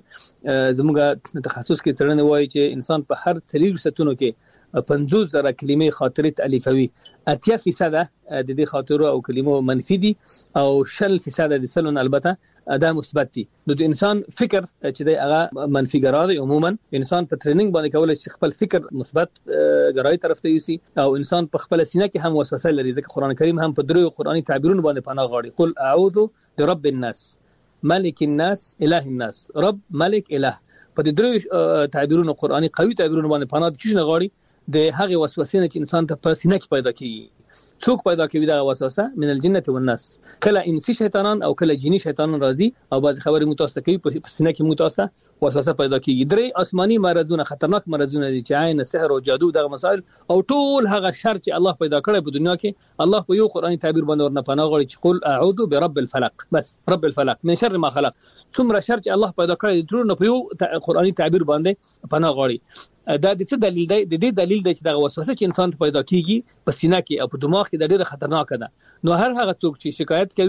زموږ تخصص کې څرنه وایي چې انسان په هر 3 ستونو کې 50,000 کلمې خاطرې تالیفوي، 80% د دې خاطرو او کلمو منفي دي او 10% د سلون البته دا مثبت دي. نو د انسان فکر چې دی هغه منفي ګرای عموما انسان په ټریننګ باندې کولای شي خپل فکر مثبت ګرای طرف ته یوسي او انسان په خپل سینه کې هم وسوسه لري، ځکه قران کریم هم په درو قرآني تعبیرونو باندې پناه غواړي. قل اعوذ برب الناس ملک الناس اله الناس رب ملک اله. په دې درو تعبیرونو قرآني قوي تعبیرونو باندې پناه کیږي غواړي د هغه وسوسې نه چې انسان ته په سینه کې پیدا کیږي. څوک پیدا کوي دا وسوسه؟ من الجنه والناس. کله انسی شیطانان او کله جنی شیطانان راځي او بعض خبرې متوسط کوي په سینه کې متوسط وسوسه پیدا کیږي. درې آسماني مرزونه خطرناک مرزونه دي چې عین سحر او جادو دغه مسائل او ټول هغه شر چې الله پیدا کړی په دنیا کې الله په یو قرآني تعبیر باندې ورنه پناه غواړي چې قل اعوذ برب الفلق، بس رب الفلق من شر ما خلق. څومره شر چې الله پیدا کړی ټول نه په یو قرآني تعبیر باندې پناه غواړي. دا د څه دلیل دی؟ د دې دلیل دی چې دا وسوسه چې انسان ته پیدا کیږي په سینه کې او په دماغ کې د ډېر خطرناک ده. نو هر هغه څوک چې شکایت کوي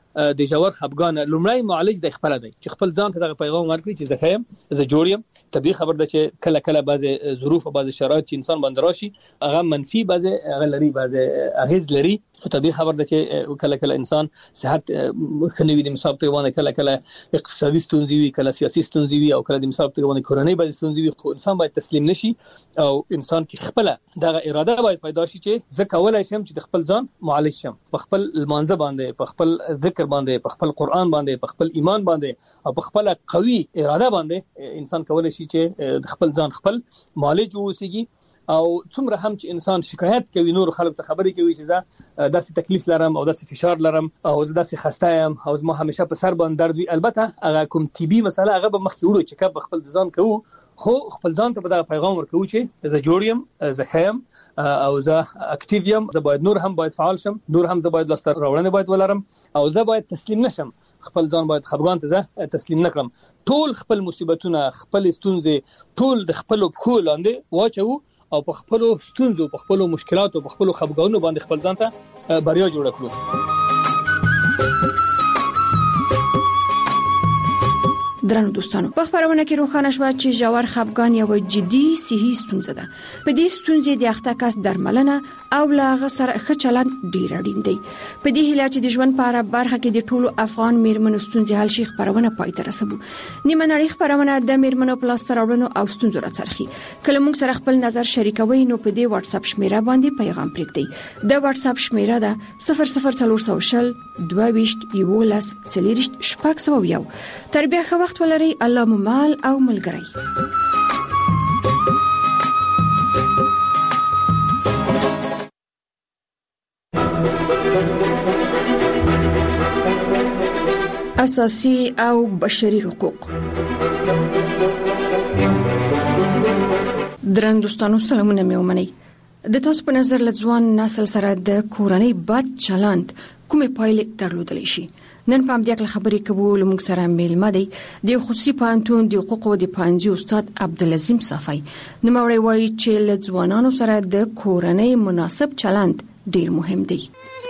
د جوړ خپګان لومړی معالج د خپل دی چې خپل ځان ته د پیغام ورکړي چې زه خیم زه جوړ یم. طبيعي خبر ده چې کله کله بعضی ظروف او بعضی شرایط چې انسان باندې راشي هغه منفي بعضی هغه لري بعضی اغیز لري. خو طبيعي خبر ده چې کله کله انسان صحت خنوي د مصاب ته ونه کله کله اقتصادي ستونزې وي کله سیاسي ستونزې وي او کله د مصاب ته ونه کورنۍ بعضی ستونزې وي. خو انسان باید تسلیم نشي او انسان کې خپل دغه اراده باید پیدا شي چې زه کولای شم چې د خپل ځان معالج شم په خپل المانزه باندې په خپل ذکر باندې په خپل قران باندې په خپل ایمان باندې او په خپل قوي اراده باندې انسان کولای شي چې د خپل ځان خپل معالج ووسیږي. او څومره هم چې انسان شکایت کوي نور خلک ته خبرې کوي چې زه داسې تکلیف لرم او داسې فشار لرم او زه داسې خسته یم او زما همیشه په سر باندې درد وي. البته هغه کوم طبي مسله هغه به مخکې وړو چې کب خپل ځان کوو خو خپل ځان ته به دا پیغام ورکوي چې زه جوړ یم زه خیم او زه اکټیو یم زه باید نور هم باید فعال شم نور هم زه باید لاسته راوړنه باید ولرم او زه باید تسلیم نشم خپل ځان باید خپګان ته زه تسلیم نکړم. ټول خپل مصیبتونه خپل ستونزې ټول د خپل بخو لاندې واچو او په خپل ستونزو په خپل مشکلاتو په خپل خپګانونو باندې خپل ځان ته بریا جوړ کړو.
درنو دوستانو په خبرونه کې روښانه شو چې ژور خپګان یو جدي صحي ستونزه ده. په دې ستونزې د اخته کس درملنه او لاغه سره ښه چلند ډیر اړین دی. په دې هیله چې د ژوند په اړه برخه کې د ټولو افغان میرمنو ستونزې حل شي خبرونه پای ته رسوو. نیمه نړۍ خبرونه د میرمنو پلاستر اورونو او ستونزو راڅرخي. کله موږ سره خپل نظر شریکوي نو په دې واتس اپ شمیره باندې پیغام پرېږدئ. د واتس اپ شمیره ده 00400 22 11 40 شپږ. تر بیا ښه وخت ولري. الله مو مال او ملګری. اساسي او بشري حقوق. درنو دوستانو سلامونه مې ومنئ. د تاسو په نظر لځوان نسل سره د کورنۍ بد چلند کومې پایلې درلودلی شي؟ نن په دې اړه خبرې کوو. لمونږ سره میلمه دی د خصوصي پوهنتون د حقوقو د پوهنځي استاد عبدالعظیم صافی. نوموړی وایي چې لځوانانو سره د کورنۍ مناسب چلند ډیر مهم دی.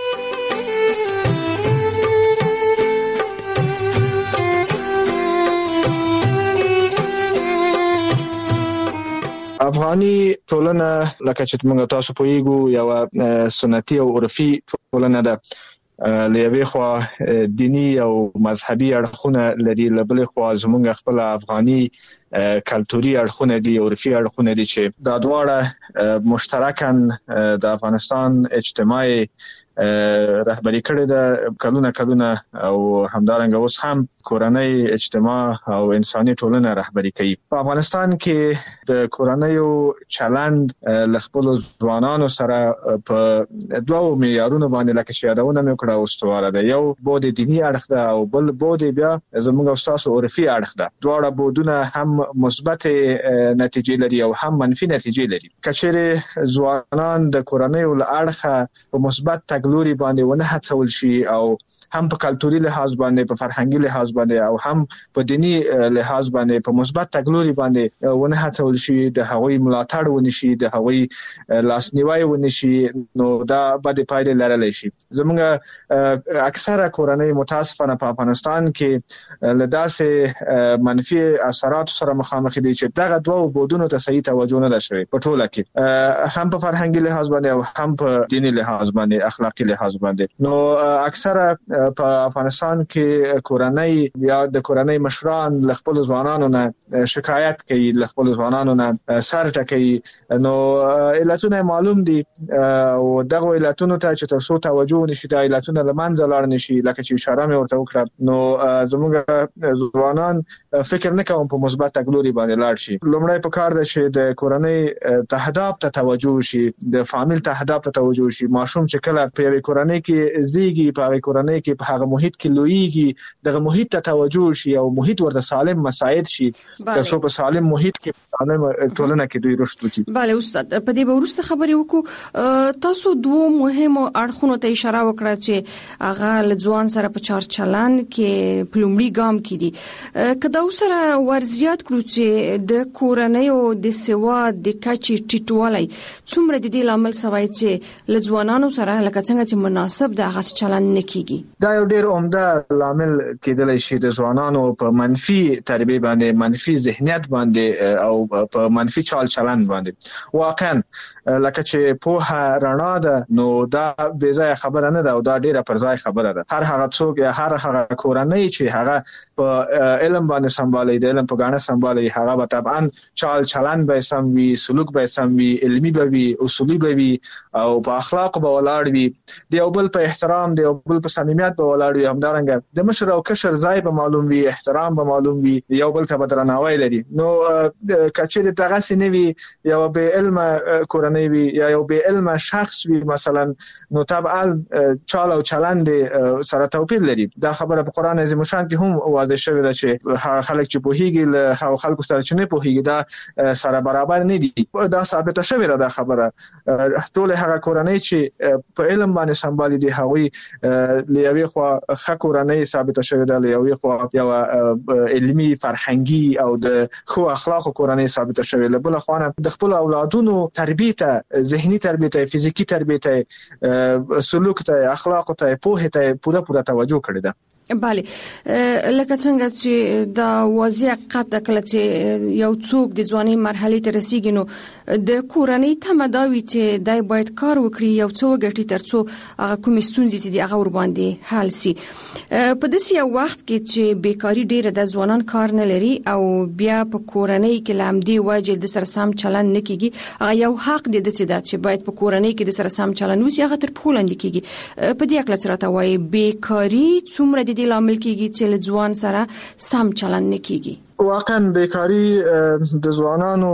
افغاني ټولنه لکه چې موږ تاسو پوهیږو یو سنتي او عرفي ټولنه ده. لوی خوا دینی او مذهبي اړخونه لري لبل خوا زمونږ خپل افغاني کلتوري اړخونه دي او عرفي اړخونه دي چې دا دواړه مشترکاً د افغانستان اجتماعي رهبری کړی د کلونه او همدارنګه اوس هم کورنۍ اجتماع او انساني ټولنه رهبری کوي. په افغانستان کې د کورنۍ چلند له خپل ځوانانو سره په دوه معیارونو باندې لکه چې یادونه مې کړه استواره ده. یو بود دینی اړخ ده او بل بود بیا زموږ استاد عرفي اړخ ده. دواړه بودونه هم مثبت نتیجې لري او هم منفي نتیجې لري. کچېره ځوانان د کورنۍ له اړخه په مثبت لوري باندې ونه هڅول شي او هم په کلتوري لحاظ باندې په فرهنګي لحاظ باندې او هم په دینی لحاظ باندې په مثبت تګلوري باندې ونه هڅول شي د هغوی ملاتړ ونشي د هغوی لاسنیوي ونشي نو دا بد پایلې لرلی شي. زموږ اکثره کورنۍ متاسفانه په افغانستان کې لداسې منفي اثرات سره مخامخ دي چې دغه دوه بودونو ته صحیح توجه نه ده شوې په ټوله کې هم په فرهنګي لحاظ باندې او هم په دینی لحاظ باندې اخلاقی لحاظ باندې. نو اکثره په افغانستان کې کورنۍ یا د کورنۍ مشران له خپل ځوانانو نه شکایت کوي له خپل ځوانانو نه سر ټکوي. نو علتونه معلوم دي او دغه علتونو ته چې تاسو توجه نشي د علتونو لمنځه لاړ نشي لکه چې اشاره مې ورته وکړه نو زموږ ځوانان فکر نه کوي په مثبت تګلوري باندې لاړ شي. لومړی په کار ده چې د کورنۍ تهداب ته توجه شي د فامیل تهداب ته توجه شي. ماشوم چې کله په یوه کورنۍ کې زیږي په هغه کورنۍ کې په هغه محیط کې لویږي دغه محیط ته توجه شي او محیط ورته سالم مساعد شي ترڅو په سالم محیط کې سالم ټولنه کې دوی رشد وکړي.
bale استاد په دې ورسته خبرې وکړو. تاسو دوه مهمو اړخونو ته اشاره وکړه چې هغه لځوان سره په چار چلن کې پلومړي ګام کې دي. کدا سره ورزيات کړو چې د کورنۍ او د سوا د کچې ټیټوالي څومره د دې لامل سوای چې لځوانانو سره لکه څنګه چې مناسب د هغه چلند نکېږي؟
دا یو ډیر عمده لامل کېدلی شي د ځوانانو په منفي تربیه باندې، منفي ذهنیت باندې او په منفي چال چلند باندې. واقعا لکه چې په رڼا ده نو دا بې ځای خبره نه ده او دا ډیره پر ځای خبره ده. هر هغه څوک یا هر هغه کورنۍ چې هغه په علم باندې سمبالي، د علم په ګاڼه سمبالي، هغه به طبعا چال چلند به سم وي، سلوک به سم وي، علمي به وي، اصولي به وي او په اخلاق به ولاړ وي، د یو بل په احترام، د یو بل په صمیمیت به ولاړ وي. همدارنګه د مشر او کشر ځای به معلوم وي، احترام به معلوم وي، یو بل ته به درناوی لري. نو کچې دغه سینې وي یو به علم کورنۍ وي یا یو به علم شخص وي مثلا، نو طبعا چال او چلند سره توپیر لري. دا خبره په قران عظیم شان کې هم واضح شوې ده چې خلک چې پوهیږي له هغو خلکو سره چې نه پوهیږي دا سره برابر نه دي. دا ثابته شوې ده دا خبره. ټول هغه کورنۍ چې په علم باندې سمبالي دي هغوی لیوي خو ښه کورنۍ ثابته شوې ده، لیوي خو یو علمي فرهنګي او د خو اخلاقو کورنۍ ثابته شوې. له بل خو د خپل اولادونو تربیه ته، ذهني تربیه ته، فزیکی تربیه ته، سلوک ته، اخلاق ته، پوهه ته پوره توجه کړې ده.
بله، لکه څنګه چې دا واضح حقیقت کله چې یو څوک د ځواني مرحلې ته رسیږي نو د کورنۍ تمه دا وي چې دای باید کار وکړي، یو څو ګټي ترڅو هغه کومې ستونزې چې دی هغه ور باندې حل شي. په داسې یو وخت کې چې بیکاری ډیره د ځوانان کار نه لري او بیا په کورنۍ کې لامدي وجه د سره سم چلند نه کیږي، هغه یو حق دی چې باید په کورنۍ کې د سره سم چلند وشي، هغه تر پښو لاندې کیږي. په دې اړه څه راته وایي؟ بیکاری څومره د لامل کېږي چې له ځوان سره سم چلند نه کېږي؟
واقعا بیکاری د ځوانانو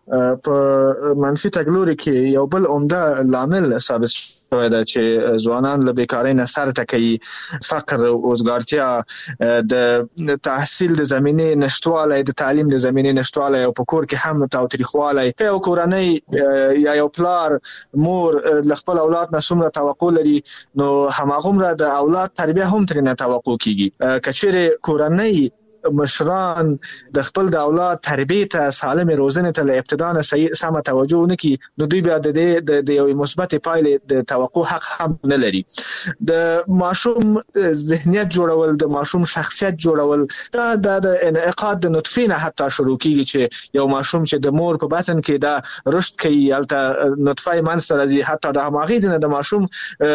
په منفي تګلوري کې یو بل عمده لامل ثابت شوی دی چې ځوانان له بیکاری نه سر ټکوي. فقر، وزګارتیا، د تحصیل د زمینه نشټوالی، د تعلیم د زمینه نشټوالی او په کور کې هم تاوتریخوالی. یو کورنۍ یا یو پلار مور له خپل اولاد نه څومره توقع لري نو هماغومره د اولاد تربیه هم ترې نه توقع کیږي. کچېرې کورنۍ مشران د خپل د اولاد تربیه ته، سالم روزنې ته له ابتدا نه صحیح سم توجه نکړي نو دوی بیا د یو مثبت پایلې د توقع حق هم نه لري. د ماشوم ذهنیت جوړول، د ماشوم شخصیت جوړول، دا د انعقاد د نطفه نه حتی شروع کیږي چې یو ماشوم چې د مور په بطن کې دا رشد کوي، البته نطفه منځ ته راځي، حتی د هماغې نه د ماشوم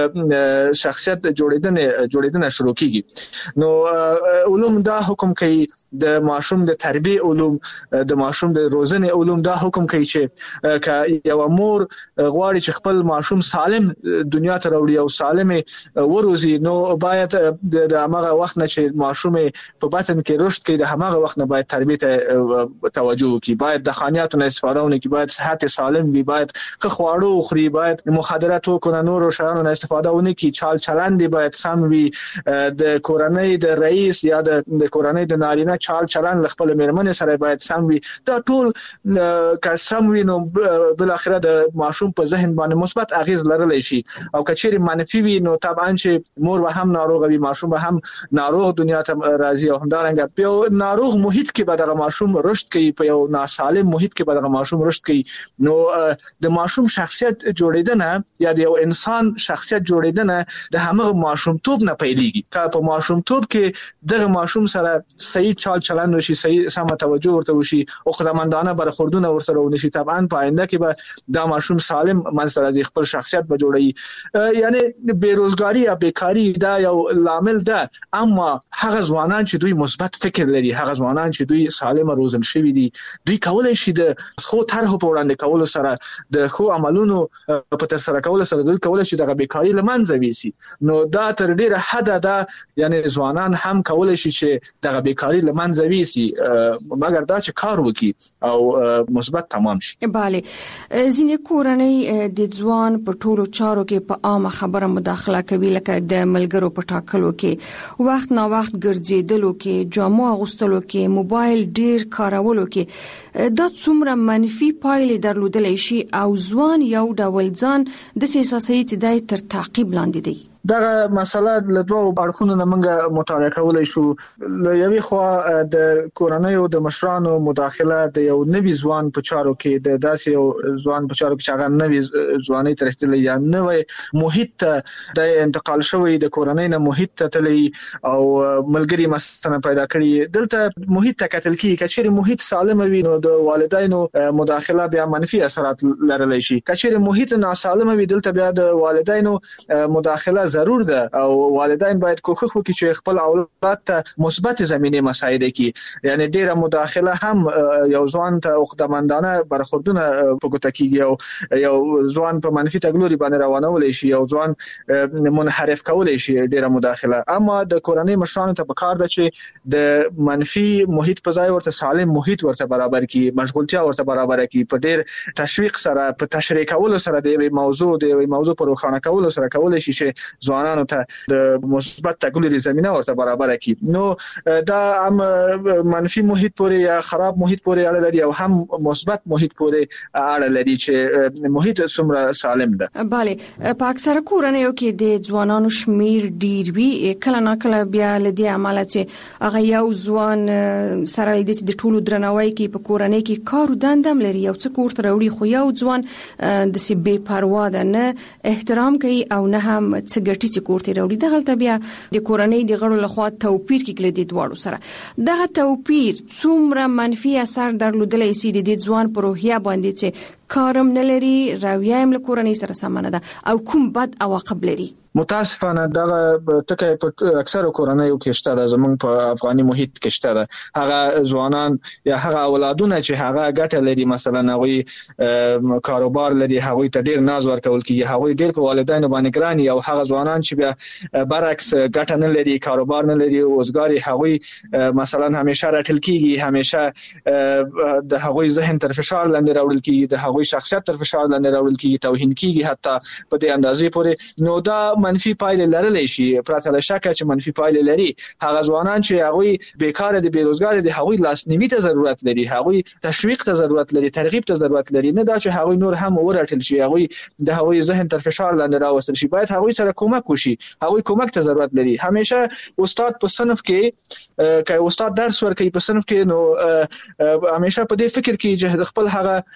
شخصیت جوړیدنه شروع کیږي. نو علوم دا حکم کوي، د ماشوم د تربیه علوم، د ماشوم د روزنې علوم دا حکم کوي چې که یو مور غواړي چې خپل ماشوم سالم دنیا ته راوړي او سالم وروزي نو باید د هغه وخت نه چې ماشوم په بطن کې رشد کوي د هغه وخت نه باید تربیه ته توجه وکړي، باید د خانیاتو نه استفاده ونکړي، باید صحت سالم وي، باید ښه خواړه وخوري، باید مخدرات وکړي، نور شیانو نه استفاده ونکړي، چال چلند باید سم وي، د کورنۍ د رئیس یا د کورنۍ د نارینه چال چلند خپل میرمن سره باید سم وي. دا ټول که سم وي نو بل اخره د ماشوم په ذهن باندې مثبت اغیز لرلی شي، او کچېرې منفي وي نو طبعا چې مور به هم ناروغه وي، ماشوم به هم ناروغ دنیا ته راځي، او همدارنګه په یو ناروغ محیط کې به دغه ماشوم رشد کوي، په یو ناسالم محیط کې به دغه ماشوم رشد کوي. نو د ماشوم شخصیت جوړیدنه یا د یو انسان شخصیت جوړیدنه د همغه ماشومتوب نه پیلېږي. که په ماشومتوب کې دغه ماشوم سره صحیح چال چلند وشي، صحیح سم توجه ورته وشي او خدمتانه برخوردونه ورسره ونشي، طبعا په آینده کې به دا ماشوم سالم منځ راځي، خپل شخصیت به جوړوي. یعنی بیروزګاری یا بیکاری دا یو لامل ده، اما هغه ځوانان چې دوی مثبت فکر لري، هغه ځوانان چې دوی سالم روزل شوي دي، دوی کولای شي د خو طرحو په وړاندې کولو سره، د خو عملونو په تر سره کولو سره دوی کولای شي دغه بیکاری له منځه ویسي. نو دا تر ډیره حده ده، یعنی ځوانان هم کولای شي چې دغه بیکاری له منځه ویسي، مګر دا چې کار وکړي او مثبت تمام شي.
بله، ځینې کورنۍ د ځوان په ټولو چارو کې په عامه خبره مداخله کوي، لکه د ملګرو په ټاکلو کې، وخت نا وخت ګرځېدلو کې، جامو اغوستلو کې، موبایل ډیر کارولو کې. دا څومره منفي پایلې درلودلی شي او ځوان یو ډول ځان د احساسوي چې د تر تعقیب لاندې دی.
دغه مسله له دوه اړخونو نه موږ مطالعه کولای شو. له یوې خوا د کورنۍ او د مشرانو مداخله د یو نوي ځوان په چارو کې د داسې یو ځوان په چارو کې چې هغه نوي ځواني ترستلې یا نوې محیط ته د انتقال شوی د کورنۍ نه محیط ته تللی او ملګری مثلا پیدا کړي. دلته محیط ته کتل کیږي کچېر محیط سالم وي نو د والدینو مداخله بیا منفي اثرات لرلی شي. کچېر محیط ناسالم وي دلته بیا د والدینو مداخله ضرور ده او والدین باید کوښښ وکړي چې خپل اولاد ته مثبت زمینه مساعد کړي. یعنی ډیره مداخله هم یو ځوان ته عقدمندانه برخوردونه پګوت کیږي او یو ځوان په منفي تګلوري باندې روانول شي، یو ځوان منحرف کول شي ډیره مداخله. اما د کورنۍ مشرانو ته پکار ده چې د منفي محیط په ځای ورته سالم محیط ورته برابر کړي، مشغولتیا ورته برابر کړي، په ډیر تشویق سره په تشریح کول سره د موضوع پر روښانه کول سره کول شي چې ځوانانو ته د مثبت تګلوري زمينه ورته برابر کړي. نو دا هم منفي محیط پورې یا خراب محیط پورې اړه لري او هم مثبت محیط پورې اړه لري چې محیط څومره سالم ده.
bale په اکثره کورنیو کې د ځوانانو شمیر ډیر وی، کله نه کله بیا لدی عمله چې هغه یو ځوان سره د ټولو درناوی کې په کورنۍ کې کار دندم لري او څه کوړت راوړي، خو یو ځوان د سی بے پروا ده، نه احترام کوي او نه هم څه ګټي چې کوړت راوړي. دغه بیا د کورنۍ د غړو لخوا توپیر کې کله د دواړو سره دغه توپیر څومره منفي اثر درلودلی سي د ځوان پر روحیه باندې چې کارم نه لري، رویه هم له کورنۍ سره سمانه ده او کوم بد عواقب لري.
متاسفانه دغه ټکي په اکثره کورنیو کې شته ده، زمونږ په افغاني محیط کې شته ده. هغه ځوانان یا هغه اولادونه چې هغه ګټه لري، مثلا هغه کاروبار لري، هغه ته ډیر ناز ورکول کیږي، هغه ډیر په والدینو باندې ګراني، او هغه ځوانان چې بیا برعکس ګټه نه لري، کاروبار نه لري، اوسګاری هغه مثلا همیشه راټل کیږي، همیشه د هغه ذهن تر فشار لاندې راوړل کیږي، د هغه شخصیت تر فشار لاندې راوړل کیږي، توهین کیږي حتی په دې اندازې پورې. نو دا منفي پایلې لرلی شي، پرته له شکه چې منفي پایلې لري. هغه ځوانان چې هغه بیکاره دي، بیروزګار دي، هغه لاسنیوي ته ضرورت لري، هغه تشویق ته ضرورت لري، ترغیب ته ضرورت لري، نه دا چې هغه نور هم ورټل شي، هغه د هغه ذهن تر فشار لاندې راوستل شي. باید هغه سره کومک وشي، هغه کومک ته ضرورت لري. همیشه استاد په صنف کې که استاد درس ورکوي په صنف کې، نو همیشه په دې فکر کې چې خپل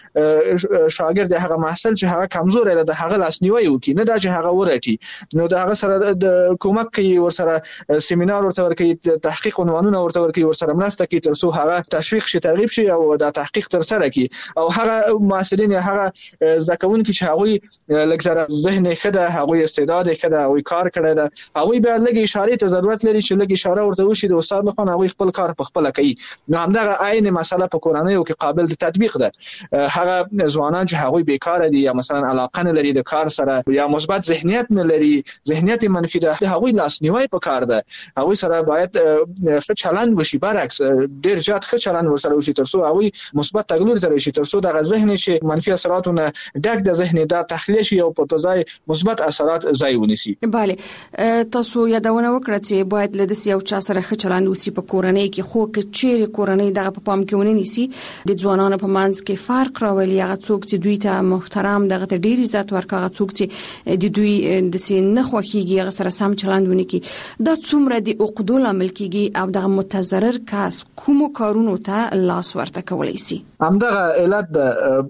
هغه شاګرد هغه محصل چې هغه کمزور دی د هغه لاسنیوي وکړي، نه دا چې هغه ورټي. نو دا هغه سره د کومک کوي، ورسره سیمینار ورته ورکوي، تحقیق عنوانونه ورته ورکوي، ورسره مرسته کوي تر څو هغه تشویق شي، ترغیب شي او دا تحقیق تر سره کوي. او هغه محصلین هغه ځکهونکي چې هغه لکه ذهن خده، هغه استعداد خده، هغه کار کړی ده، هغه بیا لږ اشاره ته ضرورت لري چې لږ اشاره ورته وشي د استاد لخوا، هغه خپل کار په خپل کوي. نو همدغه عین مسله په کورنیو کې قابل د تطبیق ده. هغه ځوانان چې هغه بیکاره دي یا مثلا علاقه نه لري د کار سره، یا مثبت ذهنیت نه لري، ذهنیت منفي ده، هغه لاسنیوي پکار ده. هغه سره باید ښه چلند وشي، برعکس ډیر زیات ښه چلند ورسره وشي تر څو هغه مثبت تګلوري ته راشي، تر څو دغه ذهن شي منفي اثراتونه ډک د ذهن دا تخلیه شي او په ځای مثبت اثرات ځای ونیسي.
bale تاسو یادونه وکړه چې باید له دې یو چا سره ښه چلند وشي په کورنۍ کې، خو کچېر کورنۍ دغه په پام کې ونیسي د ځوانانو په منځ کې فرق راولي. هغه څوک چې دوی ته محترم، دغه ته ډیر عزت ورکړي، هغه څوک چې د دوی د سین خوخيږي هغه سره سم چلندونه کی، دا څومره د عقدو لامل کیږي او د متضرر کس کوم کارونو ته لاس ورته کولای شي.
همدغه علت د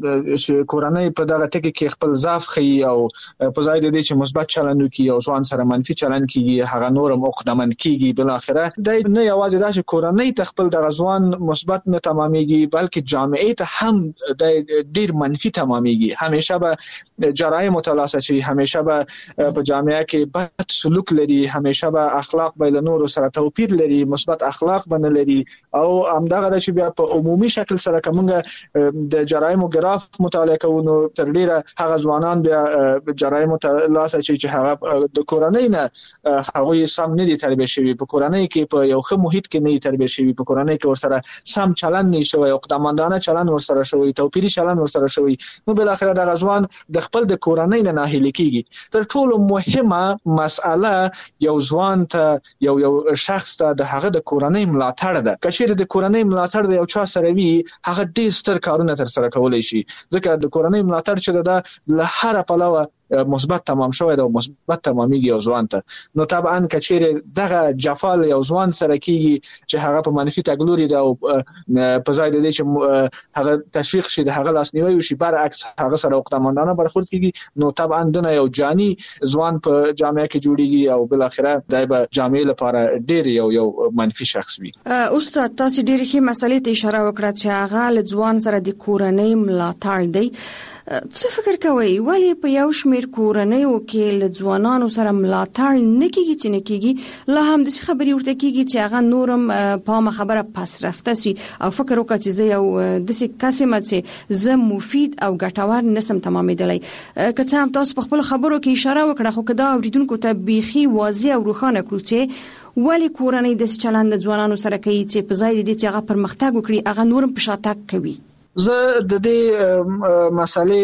چې کورنۍ په دغه ټکی کې خپل ضعف خي او په ځای د دې چې مثبت چلند وکړي او ځوان سره منفي چلند کیږي، هغه نورم عقدمن کیږي. بل اخره د نه یوازې د کورنۍ ته خپل دغه ځوان مثبت نه تمامېږي، بلکې جامعې ته هم د ډیر منفي تمامېږي. همیشه به جرایم متلاسه شي، همیشه به په جامعه کې بد سلوک لري، همیشه به اخلاق به له نورو سره توپیر لري، مثبت اخلاق باندې لري. او همدغه د چې بیا په عمومي شکل سره کومه د جرایم ګراف مطالعه کوو، تر ډیره هغه ځوانان بیا جرایم ته لاس اچي چې هغه د کورنۍ نه هغه سم نه دي تربیه شوی، په کورنۍ کې په یو ښه محیط کې نه تربیه شوی، په کورنۍ کې ورسره سم چلند نه شوی، عقدمندانه چلند ورسره شوی، توپیری چلند ورسره شوی. نو بل اخر د ځوان د خپل د کورنۍ نه ناهیلي کیږي. تر ټولو مهمه مسأله یو ځوان ته یو شخص ته د هغه د کورنۍ ملاتړ ده. کچېر د کورنۍ ملاتړ د یو چا سره وي، هغه ډیر ستر کارونه تر سره کولای شي، ځکه د کورنۍ ملاتړ چې د له هر پلوه مثبت تمام شوی دا او مثبت تمامېږي او ځوان ته نو طبعا کچېره دغه جفال یو ځوان سره کیږي چې هغه په منفي تګلوري دا او په ځای د دې چې هغه تشویق شي د هغه لاسنیوي وشي برعکس هغه سره وقتمندانه برخورد کیږي نو طبعا دنه یو جاني ځوان په جامعه کې جوړیږي او بل اخره دای به جامعه لپاره ډیر یو منفي شخص وي.
استاد تاسو ډیر ښه مسلې ته اشاره وکړه چې هغه ل ځوان سره د کورنۍ ملاتړ دی. څه فکر کوئ ولی په یو شمیر کورنۍ کې ل ځوانانو سره ملاتړ نه کیږي چې نه کیږي لا هم د خبرې ورته کیږي چې هغه نورم په خبره پس رفته سي او فکر وکړي چې یو د څه قسمه چې زه مفید او ګټور نسم تمامېدلی که څه تاسو په خپل خبرو کې اشاره وکړه خو کدا اوریدونکو ته بيخي واضح او روښانه کړو چې ولی کورنۍ د چلند ځوانانو سره کوي چې په ځای د دې چې هغه پرمختګ وکړي هغه نورم په شاتګ کوي.
زه د دې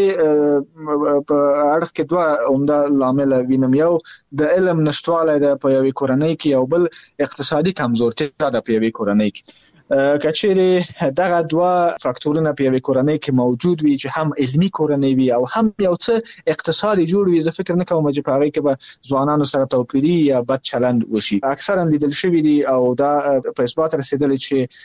مسالې په اړه کې دوه عمده لامل وینم. یو د علم نشټوالی د په یوې کورنۍ کې او بل اقتصادي کمزورتیا د په یوې کورنۍ کې. کچېره دغه دوه فاکتورونه په یوې کورنۍ کې موجود وي چې هم علمي کورنۍ وي او هم یو څه اقتصادي جوړ وي زه فکر نه کوم چې په هغه کې به ځوانانو سره توپیري یا بد چلند وشي. اکثرا لیدل شوی دي او دا په اثبات رسیدلی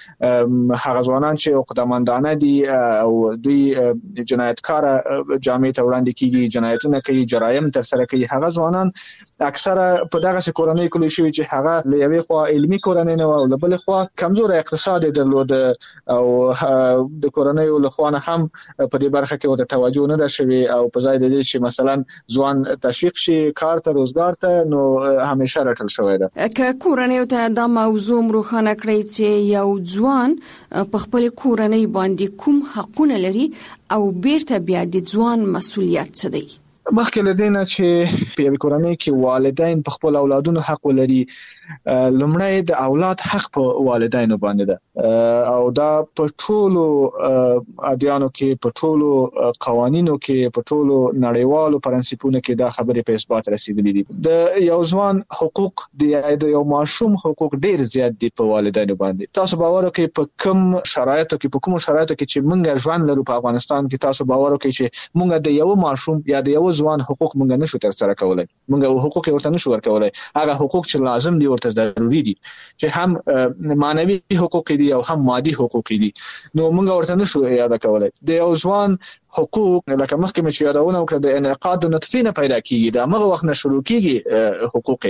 چې هغه ځوانان چې عقدمندانه دي او دوی جنایتکار جامعې ته وړاندې کیږي جنایتونه کوي جرایم تر سره کوي هغه ځوانان اکثرا په دغه کورنۍ کې شوی چې هغه له یوې خوا علمي کورنۍ نه او له بل خوا کمزور اقتصاد درلود او د کورنۍ له خوا نه هم په دې برخه کې ورته توجه نه ده شوی او په ځای د دې چې مثلا ځوان تشویق شي کار ته روزګار ته نو همیشه راټل شوی ده.
که کورنۍ ته دا موضوع روښانه کړی چې یو ځوان په خپل کورنۍ باندې کوم حقونه لري او بیرته بیا د ځوان مسؤلیت څه دی.
مخکې له دې نه چې په یوې کورنۍ کې والدین په خپل اولادونو حق ولري لومړی د اولاد حق په والدینو باندې ده او دا په ټولو ادیانو کې په ټولو قوانینو کې په ټولو نړیوالو پرنسپونو کې دا خبرې په اثبات رسیدلې دي. د یو ځوان حقوق د یو ماشوم حقوق ډیر زیات دي په والدینو باندې. تاسو باور وکړئ په کوم شرایطو کې چې موږ ژوند لرو په افغانستان کې تاسو باور وکړئ چې موږ د یو ماشوم یا د یو ځوان حقوق موږ نشو تر سره کولای موږ حقوق ورته نشو ورکولای هغه حقوق چې لازم دي ورته ضروري دي چې هم معنوي حقوق دي او هم مادي حقوق دي نو موږ ورته نشو یاد کولای. د یو ځوان حقوق لکه مخکې چې یادونه وکړه د انعقاد نطفه نه پیدا کیږي د هغه وخت نه شروع کیږي حقوق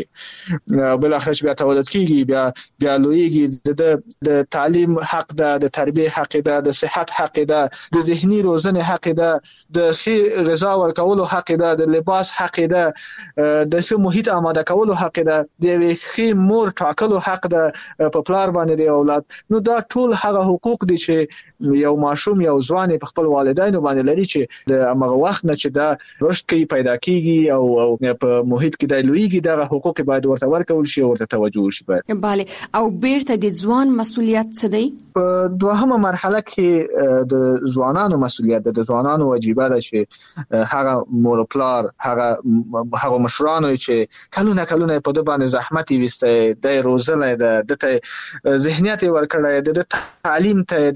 بل اخر بیا تولد کیږي بیا لویږي د تعلیم حق ده د تربیه حق ده د صحت حق ده د ذهني روزنې حق ده د ښه غذا ورکولو حق ده د لباس حق ده د ښه محیط آماده کولو حق ده د ښه مور ټاکلو حق ده په پلار باندې د اولاد نو دا ټول هغه حقوق دي چې یو ماشوم یو ځوان په خپل والدینو باندې لري چې د هغه وخت نه چې دا رشد کوي پیدا کیږي او په محیط کې د لویږي دغه حقوق باید ورته ورکول شي ورته توجه وشي.
bale او بیرته د ځوان مسؤلیت څه دی؟
په دوهمه مرحله کې د ځوانانو مسؤلیت د ځوانانو واجبه ده چې هغه مور پلار هغه مشرانو چې کلونه په د باندې زحمت وسته د روزنه د ذهنیت ورکړای د تعلیم ته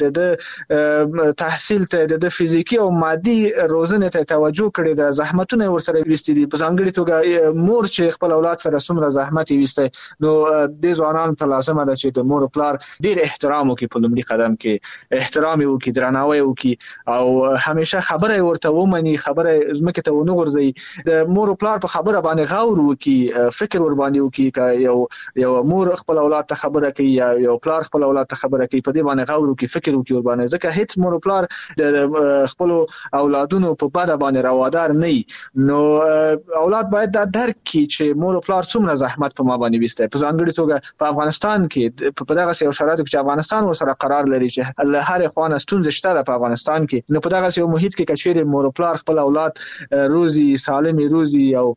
د تحصیل ته د فزیکی او مادي روزنه ته توجه کړي د زحمتونه ورسره وستې دي په ځانګړي توګه مور چې خپل اولاد سره څومره زحمت وسته نو د ځوانانو ته لازم ده چې د مور پلار ډیر احترام وکړي په لومړي قدم کې احترام وکړي درناوی وکړي او همیشه خبره ورته ومني خبره زمکه ته ونه غورځي د مور پلار په خبره باندې غور وکړي فکر ور باندې وکړي یو مور خپل اولاد ته خبره کوي یا یو پلار خپل اولاد ته خبره کوي په دې باندې غور وکړي فکر وکړي ور باندې ځکه هیڅ مور پلار د خپل اولادونو په بده باندې روادار نه نو اولاد باید دا درک کړي چې مور پلار څومره زحمت په ما باندې وسته په ځانګړي توګه په افغانستان کې په دغه یو شرایطو کې چې افغانستان ورسره قرار لري چې له هر خوانه ستونزې شته په افغانستان کې نو په دغه یو محیط کې کچېره مور پلار خپل اولاد روزي سالمي روزي او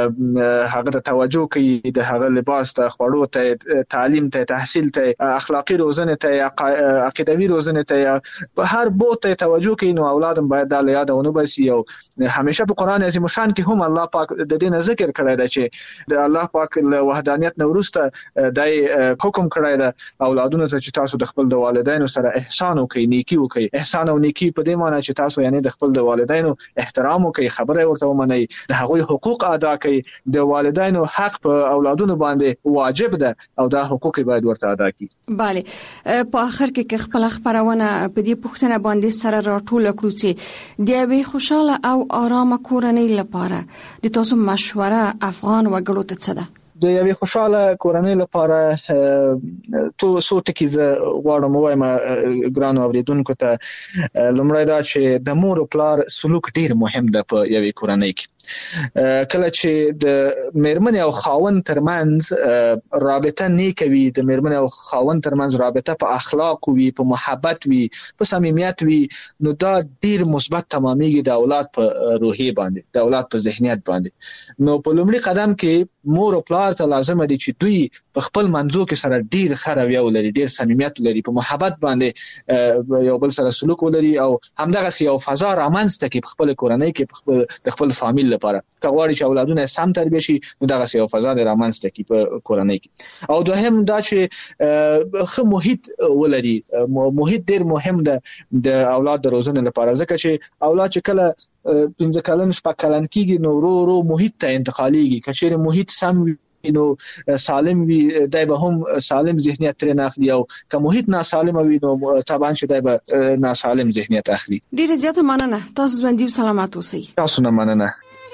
هغه ته توجه کوي د هغه لباس ته خوړو ته تعلیم ته تحصیل ته اخلاقی روزنه ته عقیدوي روزنه ته په هر بوته توجه کوي نو اولادم باید د یادونه بسي او همیشه په قران عظیم شان کې هم الله پاک د دې ذکر کړی دی چې د الله پاک له وحدانیت نورسته د حکم کړی دی اولادونو ته چې تاسو د خپل د والدینو سره احسان وکړي، نیکی وکړي. احسان او نیکی په دې معنی چې تاسو یعنی د خپل د والدینو احترام وکړي، خبره ورته ومنئ، د هغوی حقوق ادا کړئ. د والدینو حق په اولادونو باندې واجب ده او دا حقوق باید ورته ادا کړي.
bale په اخر کې خپل خبرونه په دې پوښتنه باندې سره راټول کړو چې د یوې خوشاله او آرامه کورنۍ لپاره د تاسو مشوره افغان وګړو ته څه ده؟
د یوې خوشاله کورنۍ لپاره څو ټکي زه غواړم ووایم ګرانو اوریدونکو ته. لومړی دا چې د مور او پلار سلوک ډیر مهم ده په یوې کورنۍ کې. کله چې د مېرمنې او خاوند ترمنځ رابطه نیکه وي، د مېرمنې او خاوند ترمنځ رابطه په اخلاق وي، په محبت وي، په صمیمیت وي، نو دا ډیر مثبت تمامېږي د اولاد په روحیه باندې، د اولاد په ذهنیت باندې. نو په لومړي قدم کې مور او پلار ته لازم دي چې دوی په خپل منځو کې سره ډیر ښه رویه ولري، ډیر صمیمیت ولري، په محبت باندې یو بل سره سلوک ولري او همدغه یو فضا رامنځته کړي په خپل کورنۍ کې، د خپل فامیل لپاره. که غواړي چې اولادونه سم تربیه شي نو دغه یو فضا رامنځته کړي په کورنۍ کې. او دوهم دا چې ښه محیط ولري. محیط ډیر مهم ده د اولاد د روزنې لپاره، ځکه چې اولاد چې کله 15 کلن شپږ کلن کېږي نو ورو ورو محیط ته انتقالېږي. که چېرې محیط سم وي نو سالم وي، دای به هم سالم ذهنیت ترې اخلي، او که محیط ناسالم وي نو طبعا چې دای به ناسالم ذهنیت اخلي.
ډیره زیاته مننه. تاسو ژوندي او سلامات اوسئ.
تاسو نه مننه.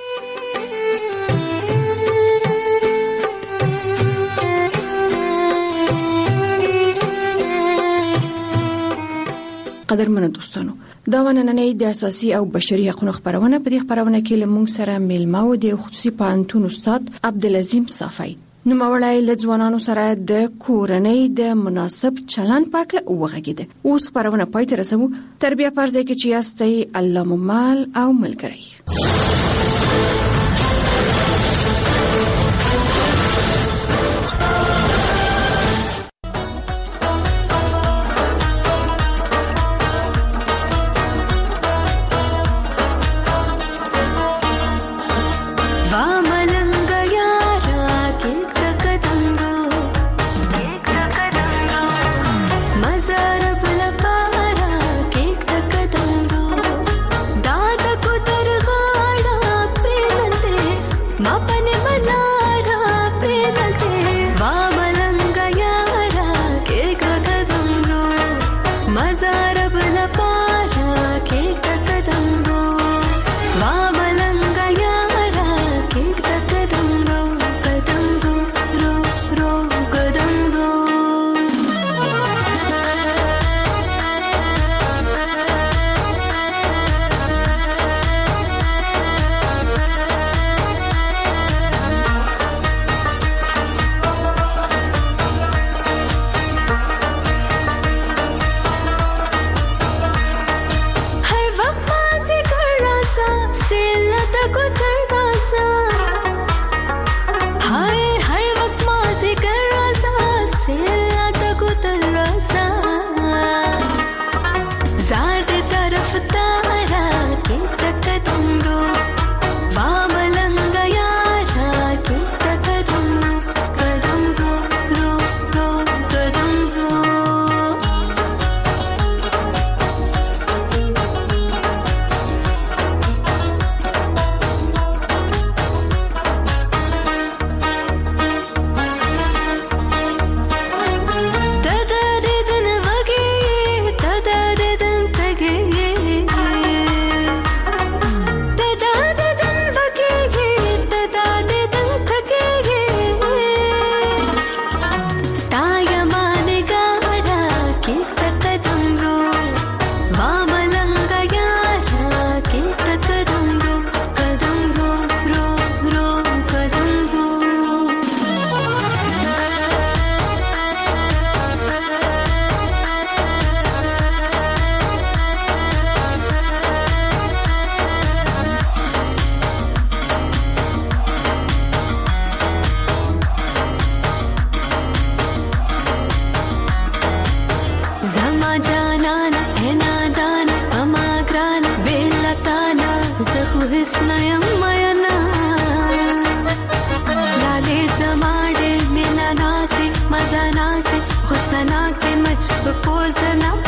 قدرمنو دوستانو، دا ونننې د اساسي او بشري حقوقو خبرونه په دې خبرونه کې لمون سره میلمه و د خصوصي پانتون استاد عبدالعظیم صافی نوموړی له ځوانانو سره د کورنۍ د مناسب چلند په اړه وغږیده. اوس خبرونه پای ته رسوو. تربیه پرځای کې چې یاستئ الله مو مال او ملګری.
دا د کو درغاړه په پوزه نه